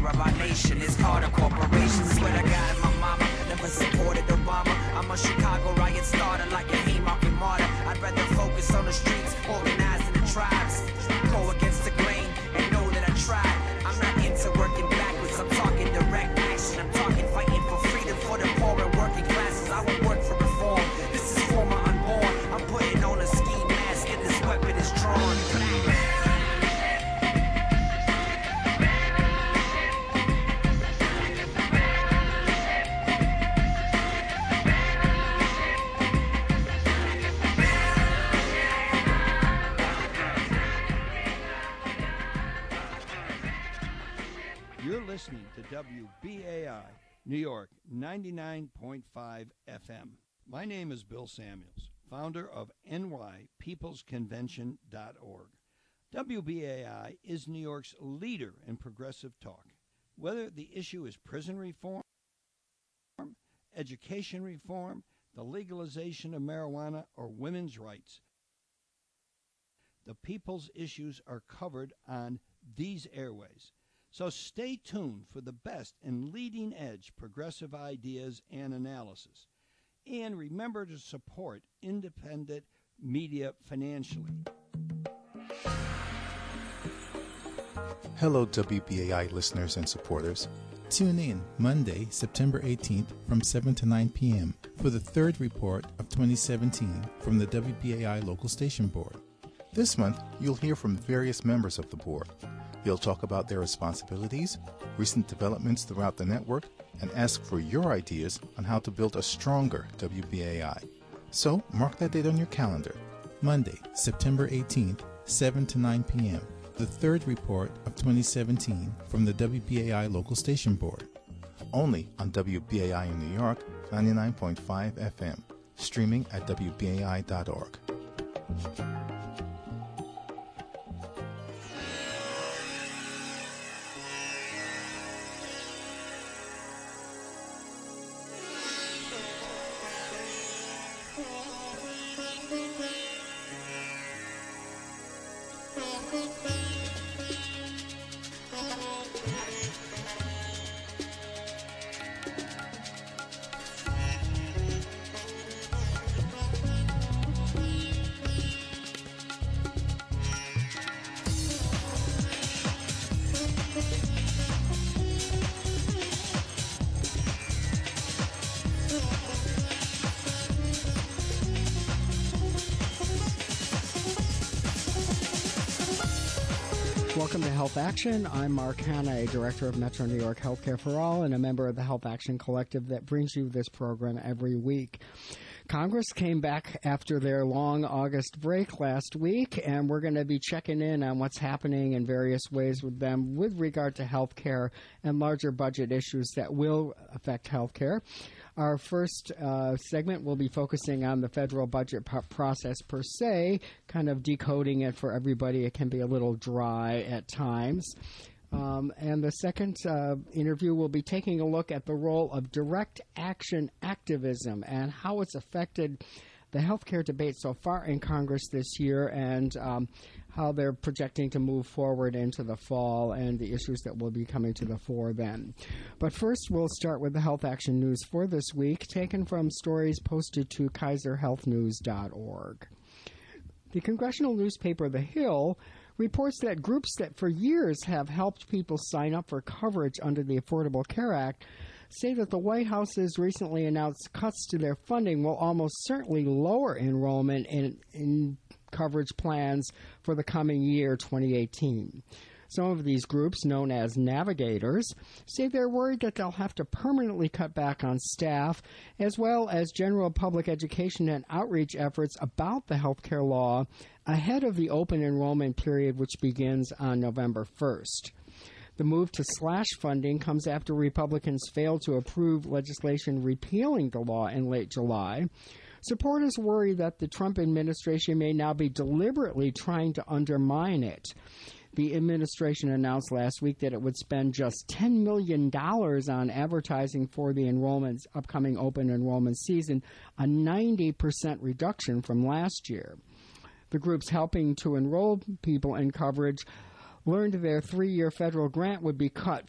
of our nation is Carter Corporation. Swear to God and my mama never supported Obama. I'm a Chicago riot starter like a Haymarket martyr. I'd rather focus on the streets, organizing the tribes. Go against the grain and know that I tried. I'm not into working backwards, I'm talking direct action. I'm talking fighting for freedom for the poor and working classes. I won't work for reform, this is for my unborn. I'm putting on a ski mask and this weapon is drawn. Listening to WBAI, New York, 99.5 FM. My name is Bill Samuels, founder of NYPeoplesConvention.org. WBAI is New York's leader in progressive talk. Whether the issue is prison reform, education reform, the legalization of marijuana, or women's rights, the people's issues are covered on these airways. So stay tuned for the best and leading-edge progressive ideas and analysis. And remember to support independent media financially. Hello, WBAI listeners and supporters. Tune in Monday, September 18th from 7 to 9 p.m. for the third report of 2017 from the WBAI Local Station Board. This month, you'll hear from various members of the board. They'll talk about their responsibilities, recent developments throughout the network, and ask for your ideas on how to build a stronger WBAI. So, mark that date on your calendar. Monday, September 18th, 7 to 9 p.m. The third report of 2017 from the WBAI Local Station Board. Only on WBAI in New York, 99.5 FM. Streaming at WBAI.org. Welcome to Health Action. I'm Mark Hanna, Director of Metro New York Healthcare for All and a member of the Health Action Collective that brings you this program every week. Congress came back after their long August break last week, and we're going to be checking in on what's happening in various ways with them with regard to health care and larger budget issues that will affect health care. Our first segment will be focusing on the federal budget process per se, kind of decoding it for everybody. It can be a little dry at times. And the second interview will be taking a look at the role of direct action activism and how it's affected the healthcare debate so far in Congress this year, and how they're projecting to move forward into the fall and the issues that will be coming to the fore then. But first, we'll start with the Health Action News for this week, taken from stories posted to KaiserHealthNews.org. The congressional newspaper The Hill reports that groups that for years have helped people sign up for coverage under the Affordable Care Act say that the White House's recently announced cuts to their funding will almost certainly lower enrollment in coverage plans for the coming year, 2018. Some of these groups, known as navigators, say they're worried that they'll have to permanently cut back on staff, as well as general public education and outreach efforts about the health care law ahead of the open enrollment period, which begins on November 1st. The move to slash funding comes after Republicans failed to approve legislation repealing the law in late July. Supporters worry that the Trump administration may now be deliberately trying to undermine it. The administration announced last week that it would spend just $10 million on advertising for the upcoming open enrollment season, a 90% reduction from last year. The groups helping to enroll people in coverage learned their 3-year federal grant would be cut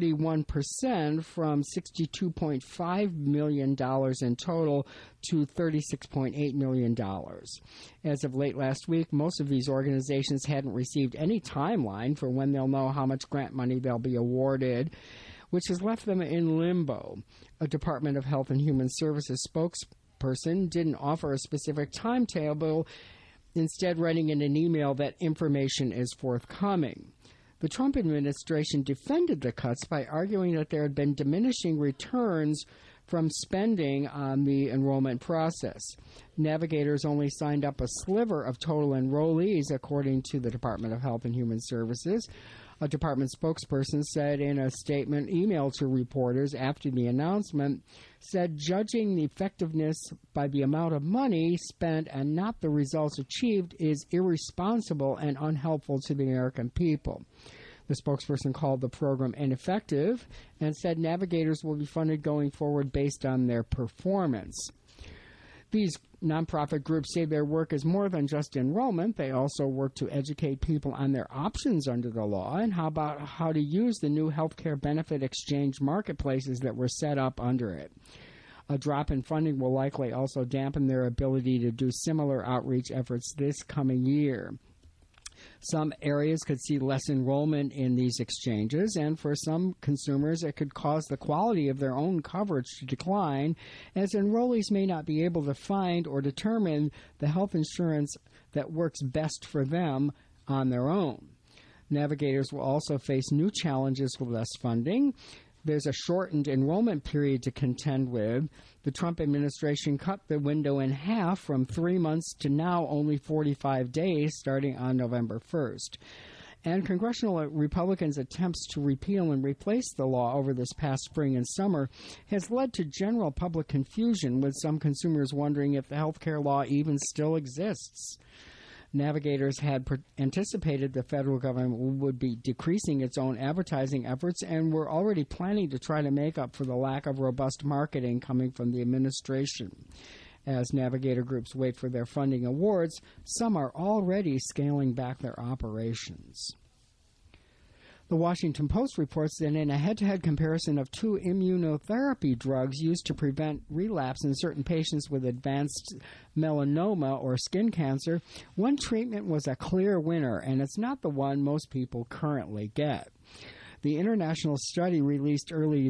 41% from $62.5 million in total to $36.8 million. As of late last week, most of these organizations hadn't received any timeline for when they'll know how much grant money they'll be awarded, which has left them in limbo. A Department of Health and Human Services spokesperson didn't offer a specific timetable, instead writing in an email that information is forthcoming. The Trump administration defended the cuts by arguing that there had been diminishing returns from spending on the enrollment process. Navigators only signed up a sliver of total enrollees, according to the Department of Health and Human Services. A department spokesperson said in a statement emailed to reporters after the announcement, said judging the effectiveness by the amount of money spent and not the results achieved is irresponsible and unhelpful to the American people. The spokesperson called the program ineffective and said navigators will be funded going forward based on their performance. These nonprofit groups say their work is more than just enrollment. They also work to educate people on their options under the law and how to use the new healthcare benefit exchange marketplaces that were set up under it. A drop in funding will likely also dampen their ability to do similar outreach efforts this coming year. Some areas could see less enrollment in these exchanges, and for some consumers, it could cause the quality of their own coverage to decline, as enrollees may not be able to find or determine the health insurance that works best for them on their own. Navigators will also face new challenges with less funding. There's a shortened enrollment period to contend with. The Trump administration cut the window in half from 3 months to now only 45 days starting on November 1st. And congressional Republicans' attempts to repeal and replace the law over this past spring and summer has led to general public confusion, with some consumers wondering if the health care law even still exists. Navigators had anticipated the federal government would be decreasing its own advertising efforts and were already planning to try to make up for the lack of robust marketing coming from the administration. As Navigator groups wait for their funding awards, some are already scaling back their operations. The Washington Post reports that in a head-to-head comparison of 2 immunotherapy drugs used to prevent relapse in certain patients with advanced melanoma or skin cancer, one treatment was a clear winner, and it's not the one most people currently get. The international study released earlier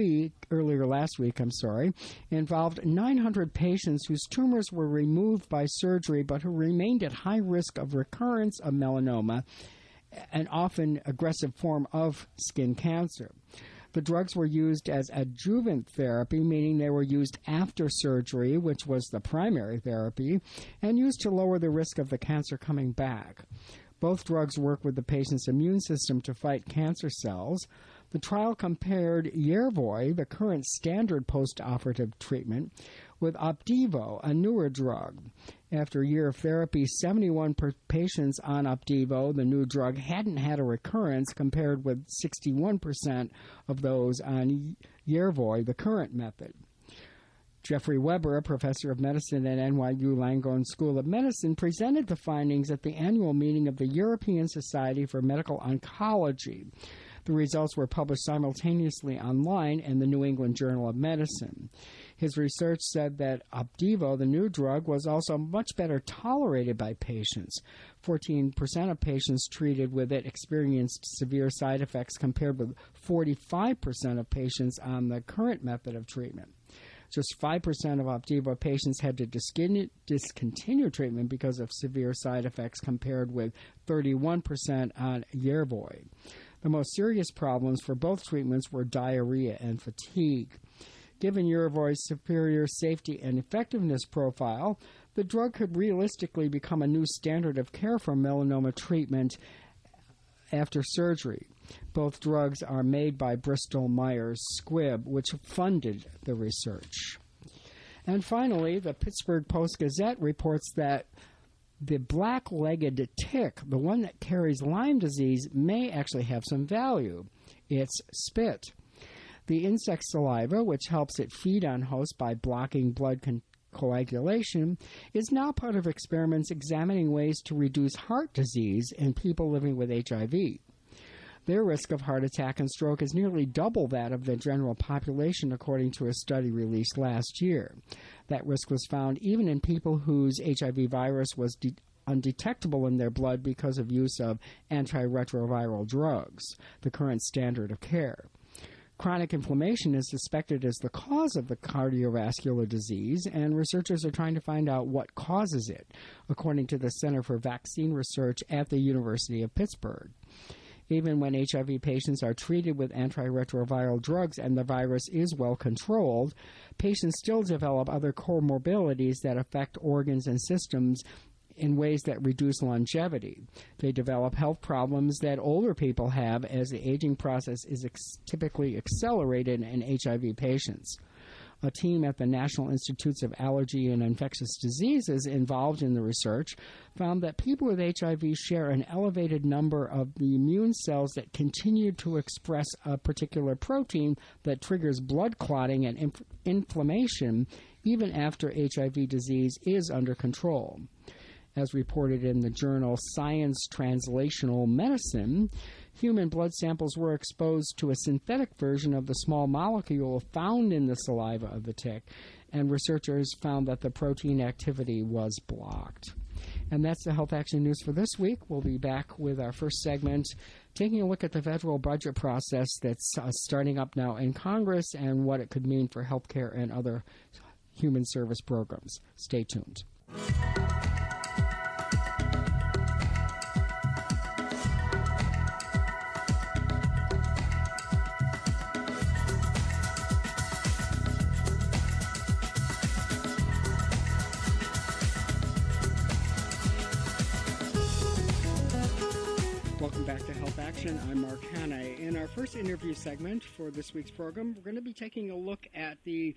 last week, involved 900 patients whose tumors were removed by surgery but who remained at high risk of recurrence of melanoma, an often aggressive form of skin cancer. The drugs were used as adjuvant therapy, meaning they were used after surgery, which was the primary therapy, and used to lower the risk of the cancer coming back. Both drugs work with the patient's immune system to fight cancer cells. The trial compared Yervoy, the current standard post-operative treatment, with Opdivo, a newer drug. After a year of therapy, 71 patients on Opdivo, the new drug, hadn't had a recurrence, compared with 61% of those on Yervoy, the current method. Jeffrey Weber, a professor of medicine at NYU Langone School of Medicine, presented the findings at the annual meeting of the European Society for Medical Oncology. The results were published simultaneously online in the New England Journal of Medicine. His research said that Opdivo, the new drug, was also much better tolerated by patients. 14% of patients treated with it experienced severe side effects, compared with 45% of patients on the current method of treatment. Just 5% of Opdivo patients had to discontinue treatment because of severe side effects, compared with 31% on Yervoy. The most serious problems for both treatments were diarrhea and fatigue. Given Yervoy's superior safety and effectiveness profile, the drug could realistically become a new standard of care for melanoma treatment after surgery. Both drugs are made by Bristol Myers Squibb, which funded the research. And finally, the Pittsburgh Post-Gazette reports that the black-legged tick, the one that carries Lyme disease, may actually have some value. It's spit. The insect's saliva, which helps it feed on hosts by blocking blood coagulation, is now part of experiments examining ways to reduce heart disease in people living with HIV. Their risk of heart attack and stroke is nearly double that of the general population, according to a study released last year. That risk was found even in people whose HIV virus was undetectable in their blood because of use of antiretroviral drugs, the current standard of care. Chronic inflammation is suspected as the cause of the cardiovascular disease, and researchers are trying to find out what causes it, according to the Center for Vaccine Research at the University of Pittsburgh. Even when HIV patients are treated with antiretroviral drugs and the virus is well controlled, patients still develop other comorbidities that affect organs and systems in ways that reduce longevity. They develop health problems that older people have as the aging process is typically accelerated in HIV patients. A team at the National Institutes of Allergy and Infectious Diseases involved in the research found that people with HIV share an elevated number of the immune cells that continue to express a particular protein that triggers blood clotting and inflammation even after HIV disease is under control. As reported in the journal Science Translational Medicine, human blood samples were exposed to a synthetic version of the small molecule found in the saliva of the tick, and researchers found that the protein activity was blocked. And that's the Health Action News for this week. We'll be back with our first segment, taking a look at the federal budget process that's starting up now in Congress and what it could mean for healthcare and other human service programs. Stay tuned. Welcome back to Health Action. I'm Mark Hanna. In our first interview segment for this week's program, we're going to be taking a look at the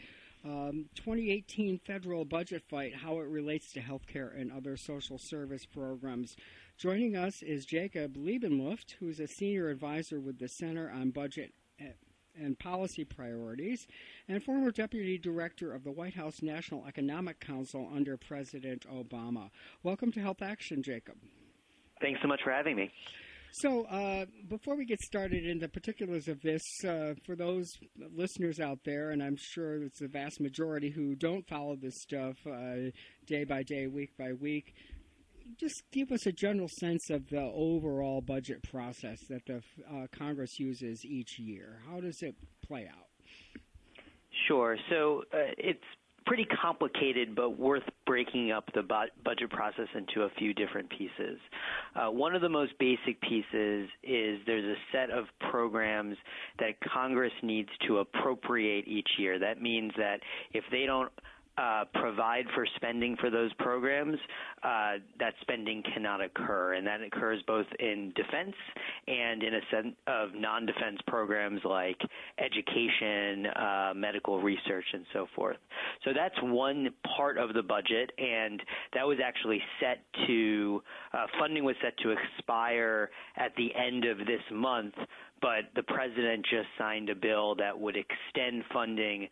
2018 federal budget fight, how it relates to healthcare and other social service programs. Joining us is Jacob Liebenluft, who's a senior advisor with the Center on Budget and Policy Priorities, and former deputy director of the White House National Economic Council under President Obama. Welcome to Health Action, Jacob. Thanks so much for having me. So before we get started in the particulars of this, for those listeners out there, and I'm sure it's the vast majority who don't follow this stuff day by day, week by week, just give us a general sense of the overall budget process that the Congress uses each year. How does it play out? Sure. So it's pretty complicated, but worth breaking up the budget process into a few different pieces. One of the most basic pieces is there's a set of programs that Congress needs to appropriate each year. That means that if they don't provide for spending for those programs, that spending cannot occur, and that occurs both in defense and in a set of non-defense programs like education, medical research, and so forth. So that's one part of the budget, and that was actually set to funding was set to expire at the end of this month, but the president just signed a bill that would extend funding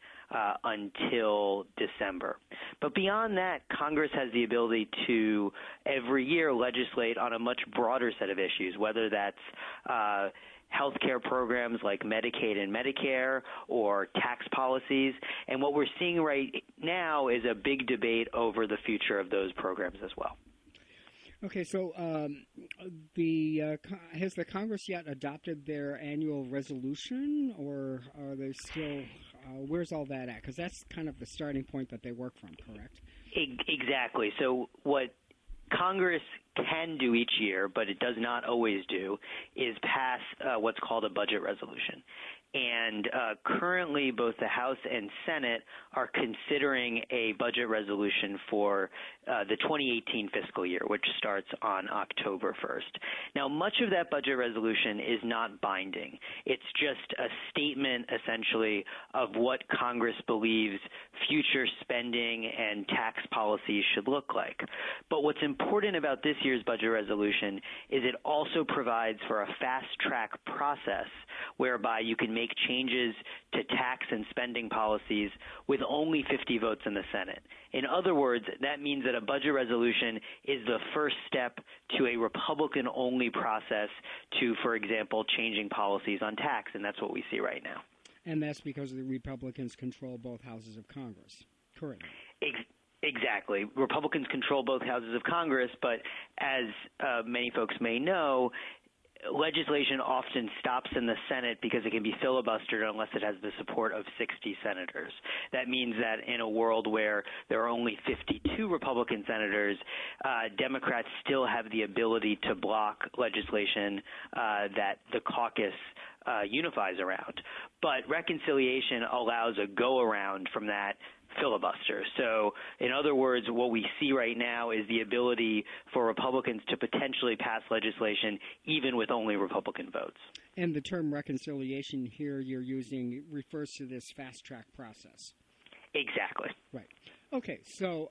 until December. But beyond that, Congress has the ability to every year legislate on a much broader set of issues, whether that's healthcare programs like Medicaid and Medicare or tax policies. And what we're seeing right now is a big debate over the future of those programs as well. Okay, so has the Congress yet adopted their annual resolution, or are they still, where's all that at? Because that's kind of the starting point that they work from, correct? Exactly. So what Congress can do each year, but it does not always do, is pass what's called a budget resolution. And currently, both the House and Senate are considering a budget resolution for the 2018 fiscal year, which starts on October 1st. Now, much of that budget resolution is not binding. It's just a statement, essentially, of what Congress believes future spending and tax policies should look like. But what's important about this year's budget resolution is it also provides for a fast-track process whereby you can make changes to tax and spending policies with only 50 votes in the Senate. In other words, that means that a budget resolution is the first step to a Republican-only process to, for example, changing policies on tax, and that's what we see right now. And that's because the Republicans control both houses of Congress currently. Exactly. Republicans control both houses of Congress, but as many folks may know, legislation often stops in the Senate because it can be filibustered unless it has the support of 60 senators. That means that in a world where there are only 52 Republican senators, Democrats still have the ability to block legislation that the caucus unifies around. But reconciliation allows a go-around from that filibuster. So, in other words, what we see right now is the ability for Republicans to potentially pass legislation even with only Republican votes. And the term reconciliation here you're using refers to this fast-track process. Exactly. Right. Okay, so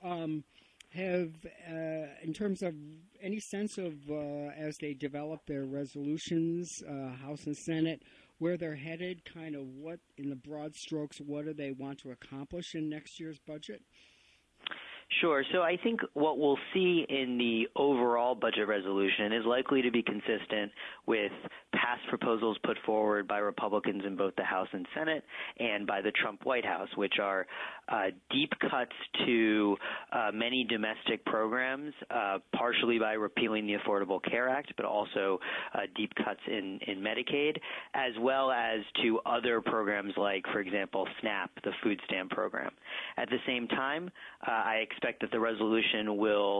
in terms of any sense of, as they develop their resolutions, House and Senate, where they're headed, kind of what, in the broad strokes, what do they want to accomplish in next year's budget? Sure. So I think what we'll see in the overall budget resolution is likely to be consistent with past proposals put forward by Republicans in both the House and Senate and by the Trump White House, which are deep cuts to many domestic programs, partially by repealing the Affordable Care Act, but also deep cuts in Medicaid, as well as to other programs like, for example, SNAP, the food stamp program. At the same time, I expect that the resolution will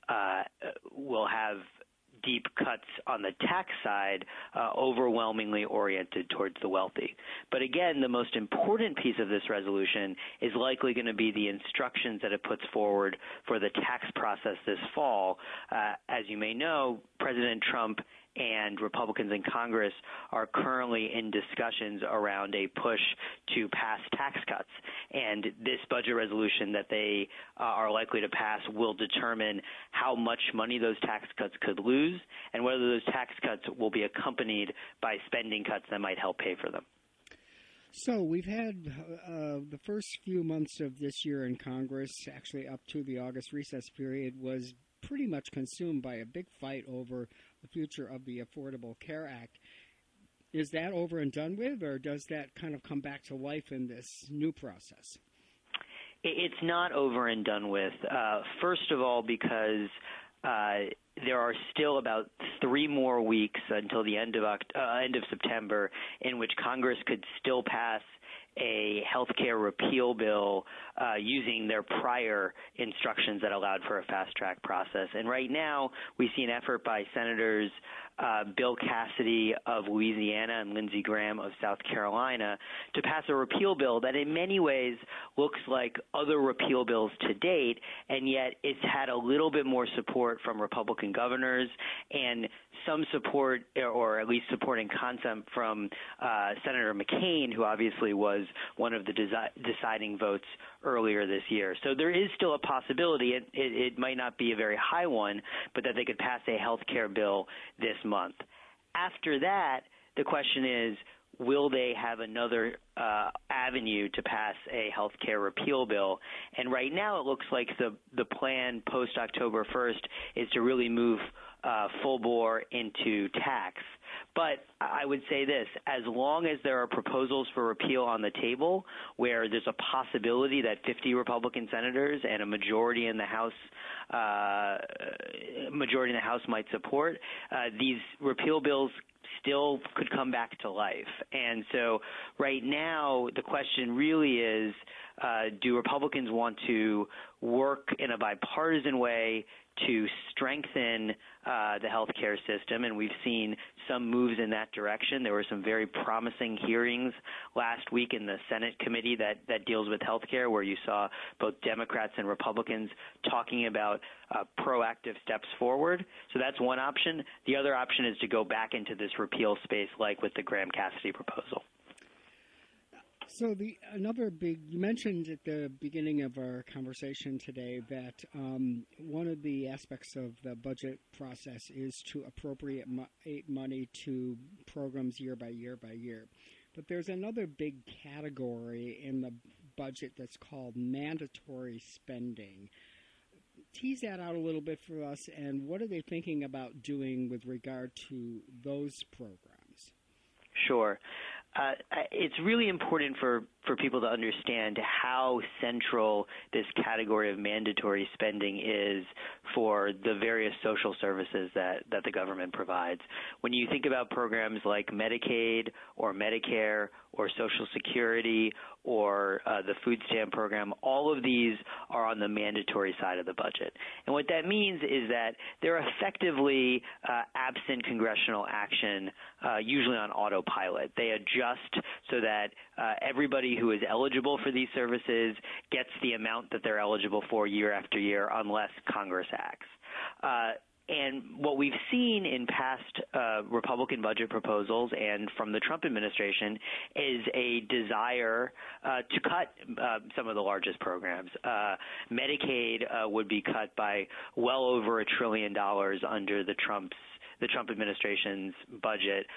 have deep cuts on the tax side, overwhelmingly oriented towards the wealthy. But again, the most important piece of this resolution is likely going to be the instructions that it puts forward for the tax process this fall. As you may know, President Trump and Republicans in Congress are currently in discussions around a push to pass tax cuts. And this budget resolution that they are likely to pass will determine how much money those tax cuts could lose and whether those tax cuts will be accompanied by spending cuts that might help pay for them. So we've had the first few months of this year in Congress, actually up to the August recess period, was pretty much consumed by a big fight over the future of the Affordable Care Act. Is that over and done with, or does that kind of come back to life in this new process? It's not over and done with. First of all, because there are still about 3 more weeks until the end of September in which Congress could still pass a health care repeal bill using their prior instructions that allowed for a fast-track process. And right now, we see an effort by Senators Bill Cassidy of Louisiana and Lindsey Graham of South Carolina to pass a repeal bill that in many ways looks like other repeal bills to date, and yet it's had a little bit more support from Republican governors and some support, or at least supporting concept from Senator McCain, who obviously was one of the deciding votes earlier this year. So there is still a possibility, it might not be a very high one, but that they could pass a health care bill this month. After that, the question is, will they have another avenue to pass a health care repeal bill? And right now it looks like the plan post-October 1st is to really move full bore into tax. But I would say this, as long as there are proposals for repeal on the table where there's a possibility that 50 Republican senators and a majority in the House might support, these repeal bills still could come back to life. And so right now the question really is, do Republicans want to work in a bipartisan way to strengthen the health care system? And we've seen some moves in that direction. There were some very promising hearings last week in the Senate committee that deals with health care, where you saw both Democrats and Republicans talking about proactive steps forward. So that's one option. The other option is to go back into this repeal space, like with the Graham-Cassidy proposal. So you mentioned at the beginning of our conversation today that one of the aspects of the budget process is to appropriate money to programs year by year by year. But there's another big category in the budget that's called mandatory spending. Tease that out a little bit for us, and what are they thinking about doing with regard to those programs? Sure. It's really important for people to understand how central this category of mandatory spending is for the various social services that the government provides. When you think about programs like Medicaid or Medicare or Social Security or the food stamp program, all of these are on the mandatory side of the budget. And what that means is that they're effectively absent congressional action, usually on autopilot. They adjust so that everybody who is eligible for these services gets the amount that they're eligible for year after year unless Congress acts. And what we've seen in past Republican budget proposals and from the Trump administration is a desire to cut some of the largest programs. Medicaid would be cut by well over $1 trillion under the Trump administration's budget.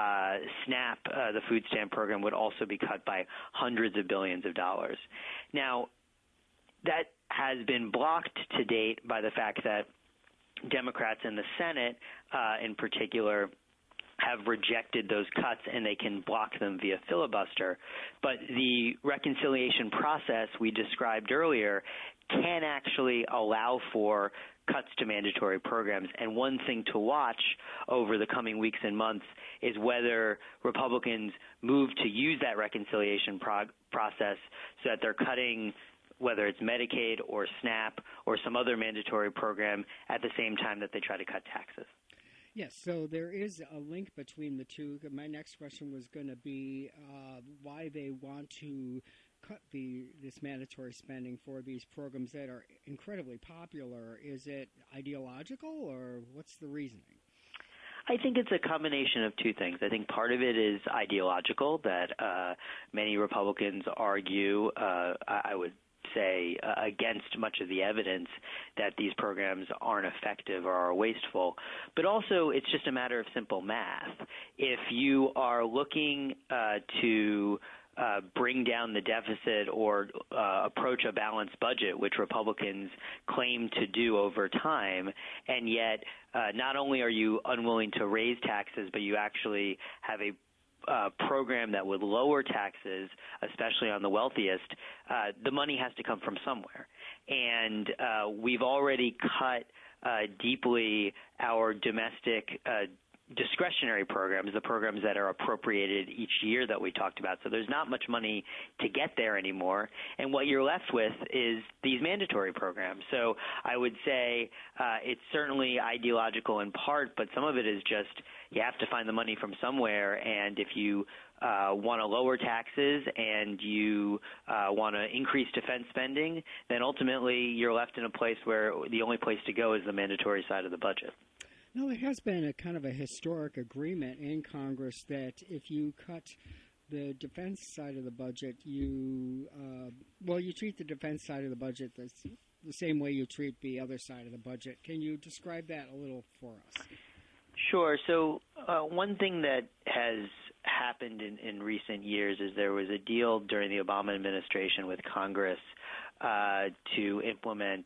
SNAP, the food stamp program, would also be cut by hundreds of billions of dollars. Now, that has been blocked to date by the fact that Democrats in the Senate, in particular, have rejected those cuts, and they can block them via filibuster. But the reconciliation process we described earlier can actually allow for cuts to mandatory programs. And one thing to watch over the coming weeks and months is whether Republicans move to use that reconciliation process so that they're cutting whether it's Medicaid or SNAP or some other mandatory program at the same time that they try to cut taxes. Yes, so there is a link between the two. My next question was going to be why they want to cut this mandatory spending for these programs that are incredibly popular. Is it ideological, or what's the reasoning? I think it's a combination of two things. I think part of it is ideological, that many Republicans argue, I would say, against much of the evidence that these programs aren't effective or are wasteful. But also, it's just a matter of simple math. If you are looking to bring down the deficit or approach a balanced budget, which Republicans claim to do over time, and yet not only are you unwilling to raise taxes, but you actually have a program that would lower taxes, especially on the wealthiest, the money has to come from somewhere. And we've already cut deeply our domestic discretionary programs, the programs that are appropriated each year that we talked about. So there's not much money to get there anymore. And what you're left with is these mandatory programs. So I would say it's certainly ideological in part, but some of it is just you have to find the money from somewhere. And if you want to lower taxes and you want to increase defense spending, then ultimately you're left in a place where the only place to go is the mandatory side of the budget. Now, there has been a kind of a historic agreement in Congress that if you cut the defense side of the budget, you treat the defense side of the budget the same way you treat the other side of the budget. Can you describe that a little for us? Sure. So one thing that has happened in recent years is there was a deal during the Obama administration with Congress to implement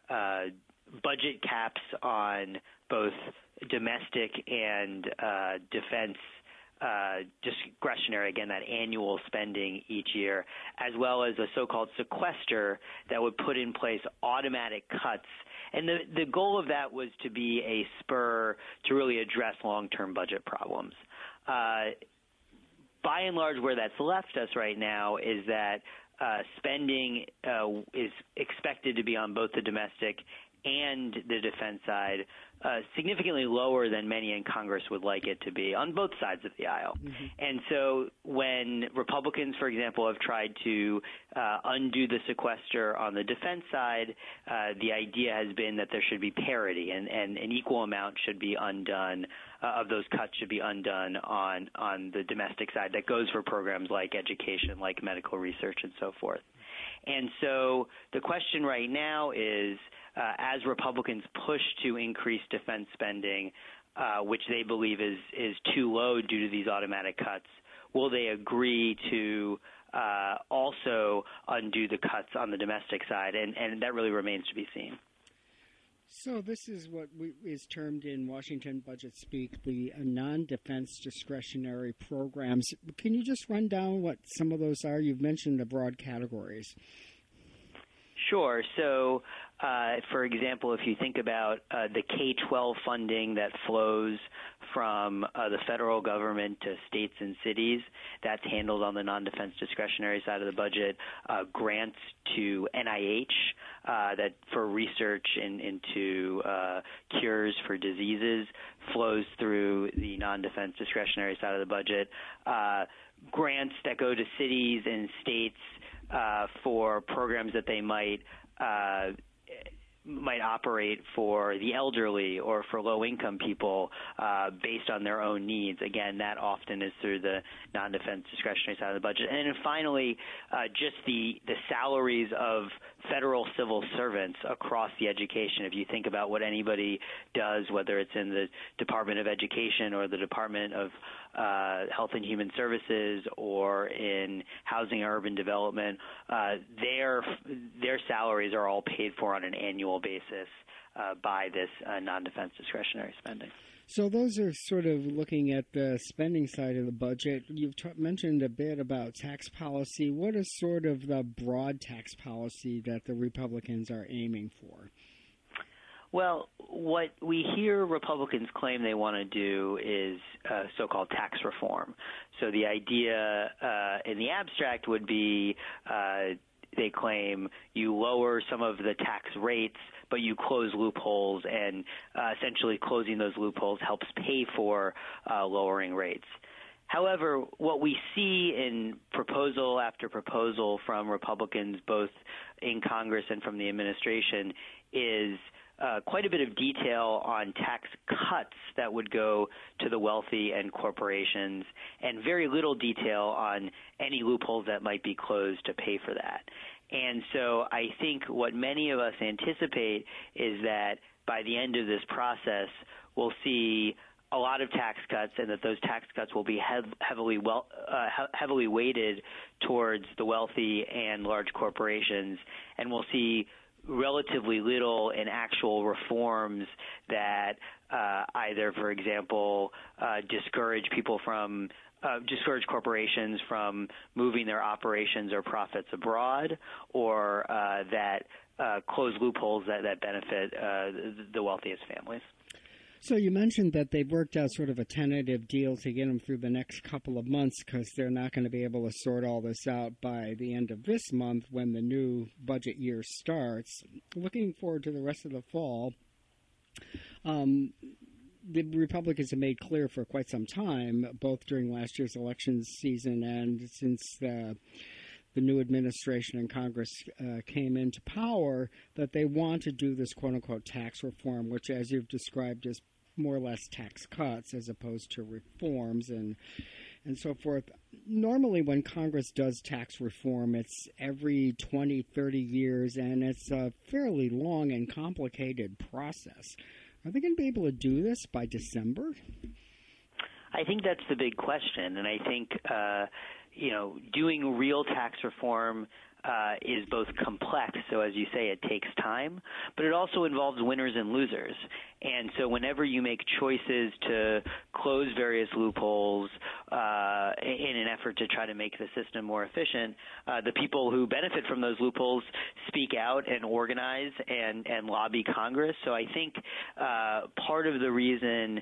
budget caps on both domestic and defense discretionary, again, that annual spending each year, as well as a so-called sequester that would put in place automatic cuts. And the goal of that was to be a spur to really address long-term budget problems. By and large, where that's left us right now is that spending is expected to be on both the domestic and the defense side significantly lower than many in Congress would like it to be on both sides of the aisle. Mm-hmm. And so when Republicans, for example, have tried to undo the sequester on the defense side, the idea has been that there should be parity and an equal amount should be undone of those cuts should be undone on the domestic side. That goes for programs like education, like medical research, and so forth. And so the question right now is, as Republicans push to increase defense spending, which they believe is too low due to these automatic cuts, will they agree to also undo the cuts on the domestic side? And that really remains to be seen. So this is what is termed in Washington budget speak the non-defense discretionary programs. Can you just run down what some of those are? You've mentioned the broad categories. Sure. So, for example, if you think about the K-12 funding that flows from the federal government to states and cities, that's handled on the non-defense discretionary side of the budget. Grants to NIH that for research into cures for diseases flows through the non-defense discretionary side of the budget. Grants that go to cities and states for programs that they might operate for the elderly or for low-income people based on their own needs. Again, that often is through the non-defense discretionary side of the budget. And then finally, just the salaries of federal civil servants across the education. If you think about what anybody does, whether it's in the Department of Education or the Department of Health and Human Services or in Housing and Urban Development, their salaries are all paid for on an annual basis by this non-defense discretionary spending. So those are sort of looking at the spending side of the budget. You've mentioned a bit about tax policy. What is sort of the broad tax policy that the Republicans are aiming for? Well, what we hear Republicans claim they want to do is so-called tax reform. So the idea in the abstract would be they claim you lower some of the tax rates, but you close loopholes, and essentially closing those loopholes helps pay for lowering rates. However, what we see in proposal after proposal from Republicans, both in Congress and from the administration, is quite a bit of detail on tax cuts that would go to the wealthy and corporations, and very little detail on any loopholes that might be closed to pay for that. And so I think what many of us anticipate is that by the end of this process, we'll see a lot of tax cuts, and that those tax cuts will be heavily weighted towards the wealthy and large corporations, and we'll see relatively little in actual reforms that either, for example, discourage corporations from moving their operations or profits abroad, or that close loopholes that benefit the wealthiest families. So you mentioned that they've worked out sort of a tentative deal to get them through the next couple of months because they're not going to be able to sort all this out by the end of this month when the new budget year starts. Looking forward to the rest of the fall, the Republicans have made clear for quite some time, both during last year's election season and since the new administration and Congress came into power, that they want to do this quote-unquote tax reform, which, as you've described, is more or less tax cuts as opposed to reforms and so forth. Normally when Congress does tax reform, it's every 20, 30 years, and it's a fairly long and complicated process. Are they going to be able to do this by December? I think that's the big question, and I think doing real tax reform is both complex, so as you say, it takes time, but it also involves winners and losers. And so whenever you make choices to close various loopholes in an effort to try to make the system more efficient, the people who benefit from those loopholes speak out and organize and lobby Congress. So I think part of the reason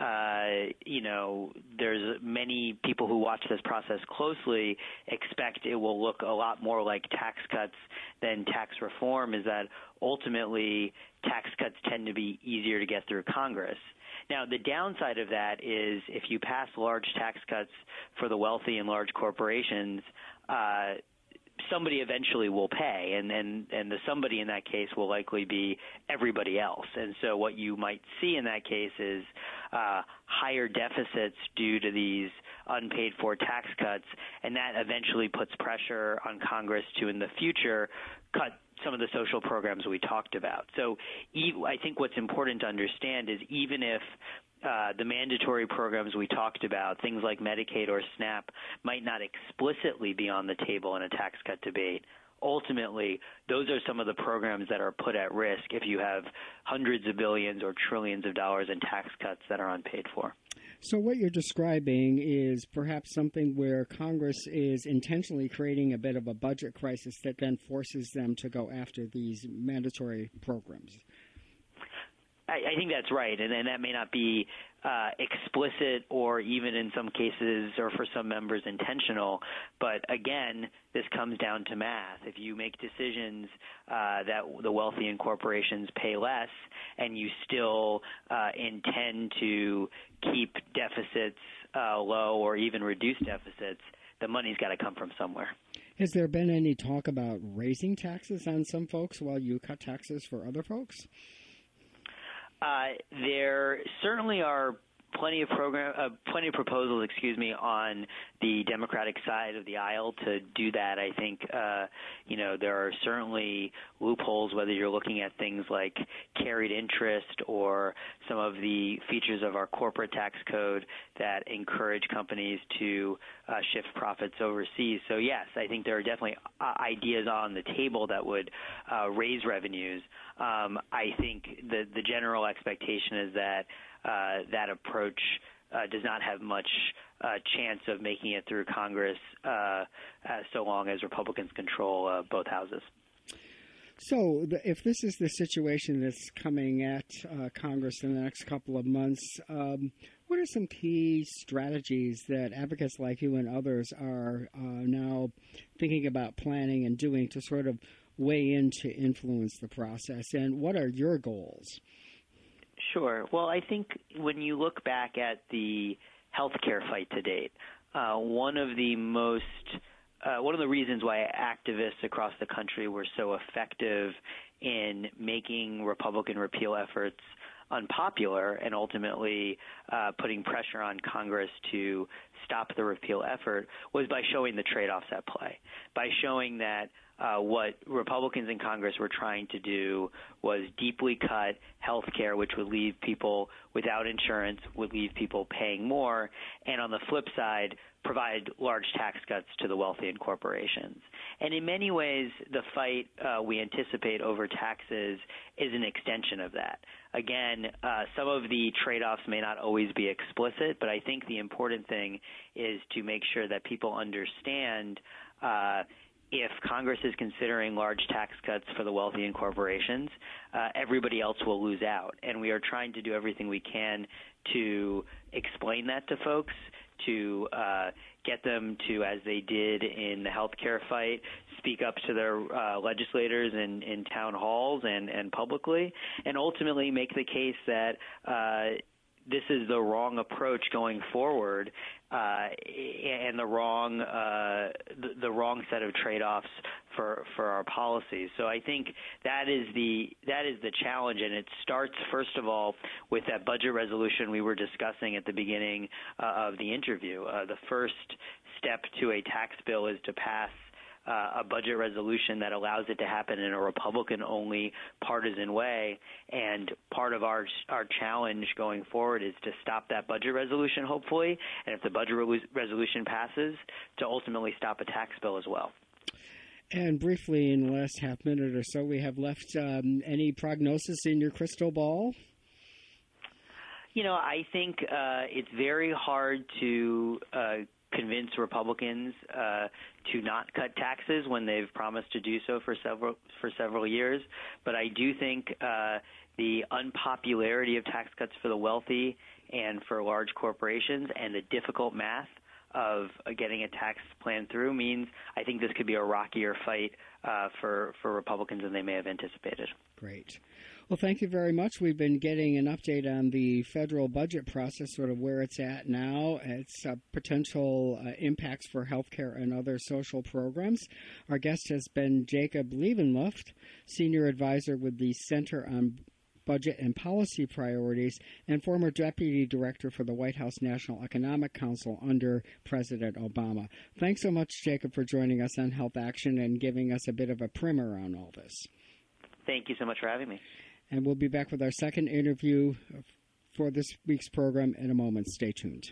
there's many people who watch this process closely expect it will look a lot more like tax cuts than tax reform, is that ultimately tax cuts tend to be easier to get through Congress. Now, the downside of that is if you pass large tax cuts for the wealthy and large corporations, somebody eventually will pay, and the somebody in that case will likely be everybody else. And so what you might see in that case is higher deficits due to these unpaid for tax cuts, and that eventually puts pressure on Congress to, in the future, cut some of the social programs we talked about. So I think what's important to understand is even if the mandatory programs we talked about, things like Medicaid or SNAP, might not explicitly be on the table in a tax cut debate, ultimately, those are some of the programs that are put at risk if you have hundreds of billions or trillions of dollars in tax cuts that are unpaid for. So what you're describing is perhaps something where Congress is intentionally creating a bit of a budget crisis that then forces them to go after these mandatory programs. I think that's right, and that may not be explicit or even in some cases or for some members intentional, but again, this comes down to math. If you make decisions that the wealthy and corporations pay less and you still intend to keep deficits low or even reduce deficits, the money's got to come from somewhere. Has there been any talk about raising taxes on some folks while you cut taxes for other folks? There certainly are plenty of proposals, on the Democratic side of the aisle to do that. I think, there are certainly loopholes, whether you're looking at things like carried interest or some of the features of our corporate tax code that encourage companies to shift profits overseas. So, yes, I think there are definitely ideas on the table that would raise revenues. I think the general expectation is that that approach does not have much chance of making it through Congress so long as Republicans control both houses. So if this is the situation that's coming at Congress in the next couple of months, what are some key strategies that advocates like you and others are now thinking about planning and doing to sort of weigh in to influence the process? And what are your goals? Sure. Well, I think when you look back at the healthcare fight to date, one of the reasons why activists across the country were so effective in making Republican repeal efforts unpopular and ultimately putting pressure on Congress to stop the repeal effort was by showing the trade-offs at play, by showing that what Republicans in Congress were trying to do was deeply cut health care, which would leave people without insurance, would leave people paying more, and on the flip side, provide large tax cuts to the wealthy and corporations. And in many ways, the fight we anticipate over taxes is an extension of that. Again, some of the trade-offs may not always be explicit, but I think the important thing is to make sure that people understand if Congress is considering large tax cuts for the wealthy and corporations, everybody else will lose out. And we are trying to do everything we can to explain that to folks, to get them to, as they did in the healthcare fight, speak up to their legislators in town halls and publicly, and ultimately make the case that this is the wrong approach going forward, and the wrong set of trade-offs for our policies. So I think that is the challenge, and it starts first of all with that budget resolution we were discussing at the beginning of the interview. The first step to a tax bill is to pass a budget resolution that allows it to happen in a Republican-only partisan way. And part of our challenge going forward is to stop that budget resolution, hopefully, and if the budget resolution passes, to ultimately stop a tax bill as well. And briefly, in the last half minute or so we have left, any prognosis in your crystal ball? I think it's very hard to convince Republicans to not cut taxes when they've promised to do so for several years. But I do think the unpopularity of tax cuts for the wealthy and for large corporations and the difficult math of getting a tax plan through means I think this could be a rockier fight for Republicans than they may have anticipated. Great. Well, thank you very much. We've been getting an update on the federal budget process, sort of where it's at now, its potential impacts for healthcare and other social programs. Our guest has been Jacob Levenluft, Senior Advisor with the Center on Budget and Policy Priorities and former Deputy Director for the White House National Economic Council under President Obama. Thanks so much, Jacob, for joining us on Health Action and giving us a bit of a primer on all this. Thank you so much for having me. And we'll be back with our second interview for this week's program in a moment. Stay tuned.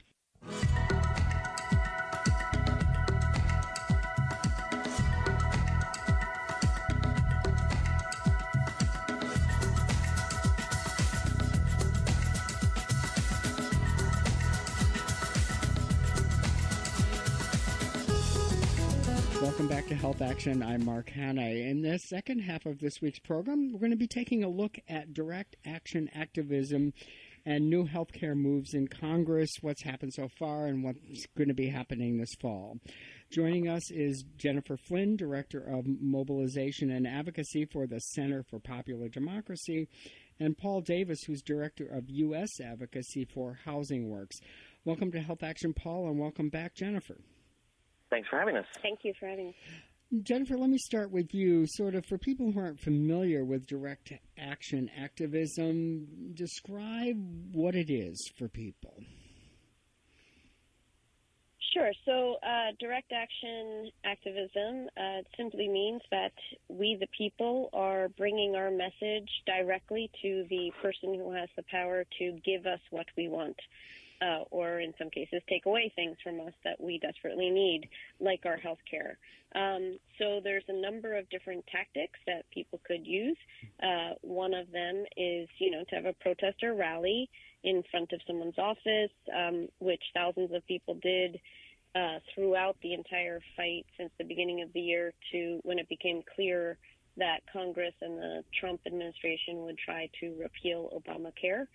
Welcome back to Health Action. I'm Mark Hanna. In the second half of this week's program, we're going to be taking a look at direct action activism and new healthcare moves in Congress, what's happened so far, and what's going to be happening this fall. Joining us is Jennifer Flynn, Director of Mobilization and Advocacy for the Center for Popular Democracy, and Paul Davis, who's Director of U.S. Advocacy for Housing Works. Welcome to Health Action, Paul, and welcome back, Jennifer. Thanks for having us. Thank you for having us. Jennifer, let me start with you. Sort of for people who aren't familiar with direct action activism, describe what it is for people. Sure. So direct action activism simply means that we, the people, are bringing our message directly to the person who has the power to give us what we want. Or in some cases take away things from us that we desperately need, like our health care. So there's a number of different tactics that people could use. One of them is, to have a protester rally in front of someone's office, which thousands of people did throughout the entire fight since the beginning of the year to when it became clear that Congress and the Trump administration would try to repeal Obamacare.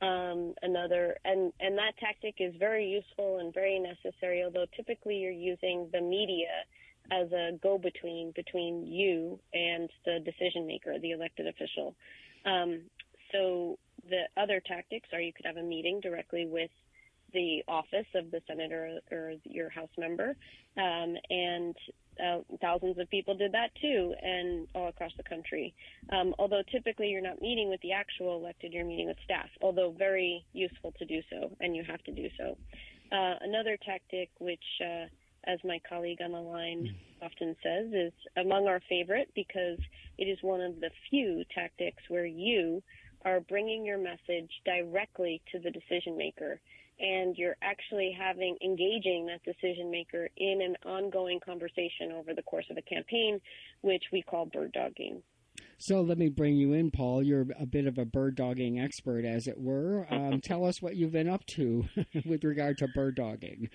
And that tactic is very useful and very necessary, although typically you're using the media as a go-between between you and the decision maker, the elected official. So the other tactics are you could have a meeting directly with the office of the senator or your House member, and thousands of people did that too, and all across the country. Although typically you're not meeting with the actual elected, you're meeting with staff, although very useful to do so, and you have to do so. Another tactic, which as my colleague on the line often says, is among our favorite because it is one of the few tactics where you are bringing your message directly to the decision maker, and you're actually engaging that decision maker in an ongoing conversation over the course of a campaign, which we call bird dogging. So let me bring you in, Paul. You're a bit of a bird dogging expert, as it were. Tell us what you've been up to with regard to bird dogging.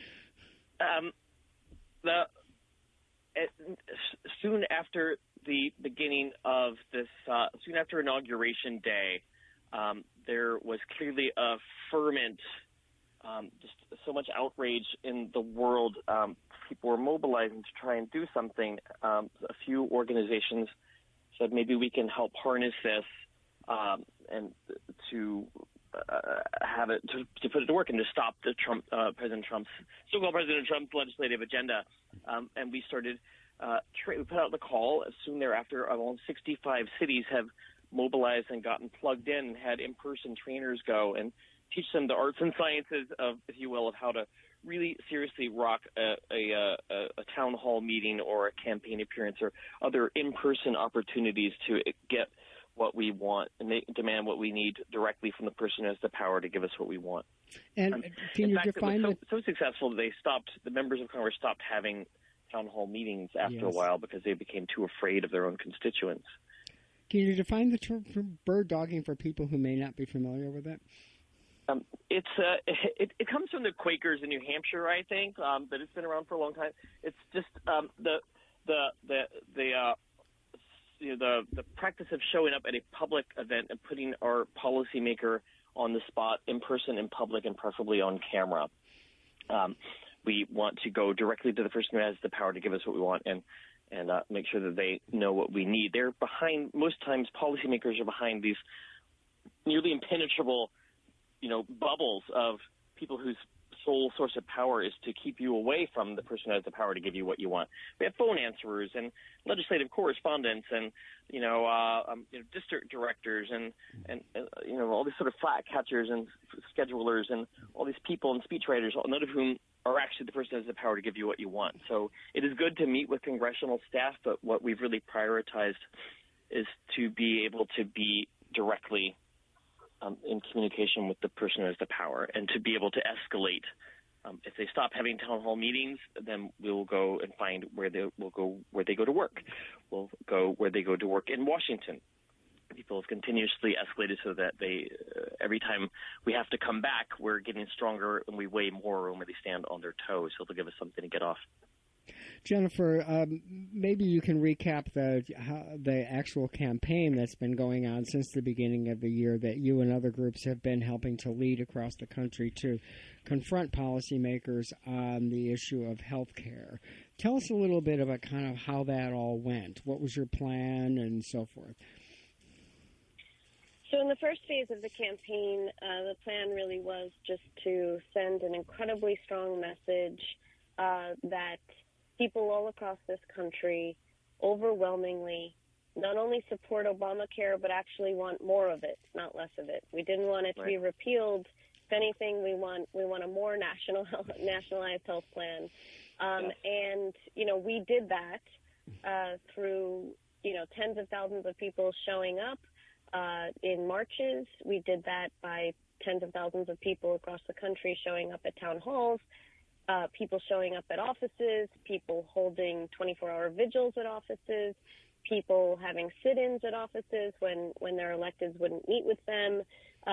Soon after the beginning of this, soon after Inauguration Day, there was clearly a ferment, just so much outrage in the world. People were mobilizing to try and do something. A few organizations said maybe we can help harness this and to have it to put it to work and to stop the President Trump's legislative agenda. And we started. We put out the call soon thereafter. Almost 65 cities have mobilized and gotten plugged in and had in-person trainers go and teach them the arts and sciences of, if you will, of how to really seriously rock a town hall meeting or a campaign appearance or other in-person opportunities to get what we want and demand what we need directly from the person who has the power to give us what we want. And can you define it? Was so successful that the members of Congress stopped having town hall meetings after a while because they became too afraid of their own constituents. Can you define the term bird dogging for people who may not be familiar with it? It comes from the Quakers in New Hampshire, I think, but it's been around for a long time. It's just the practice of showing up at a public event and putting our policymaker on the spot, in person, in public, and preferably on camera. We want to go directly to the person who has the power to give us what we want and make sure that they know what we need. They're behind, most times policymakers are behind these nearly impenetrable, bubbles of people whose sole source of power is to keep you away from the person who has the power to give you what you want. We have phone answerers and legislative correspondents and, district directors and all these sort of flat catchers and schedulers and all these people and speechwriters, none of whom are actually the person who has the power to give you what you want. So it is good to meet with congressional staff, but what we've really prioritized is to be able to be directly in communication with the person who has the power and to be able to escalate. If they stop having town hall meetings, then we'll go and find where they go to work. We'll go where they go to work in Washington. People have continuously escalated so that every time we have to come back, we're getting stronger and we weigh more when they stand on their toes. So they'll give us something to get off. Jennifer, maybe you can recap the actual campaign that's been going on since the beginning of the year that you and other groups have been helping to lead across the country to confront policymakers on the issue of health care. Tell us a little bit about kind of how that all went. What was your plan and so forth? So in the first phase of the campaign, the plan really was just to send an incredibly strong message that people all across this country overwhelmingly not only support Obamacare, but actually want more of it, not less of it. We didn't want it to be repealed. If anything, we want a more nationalized health plan. And, we did that through, tens of thousands of people showing up in marches. We did that by tens of thousands of people across the country showing up at town halls, people showing up at offices, people holding 24-hour vigils at offices, people having sit-ins at offices when their electeds wouldn't meet with them.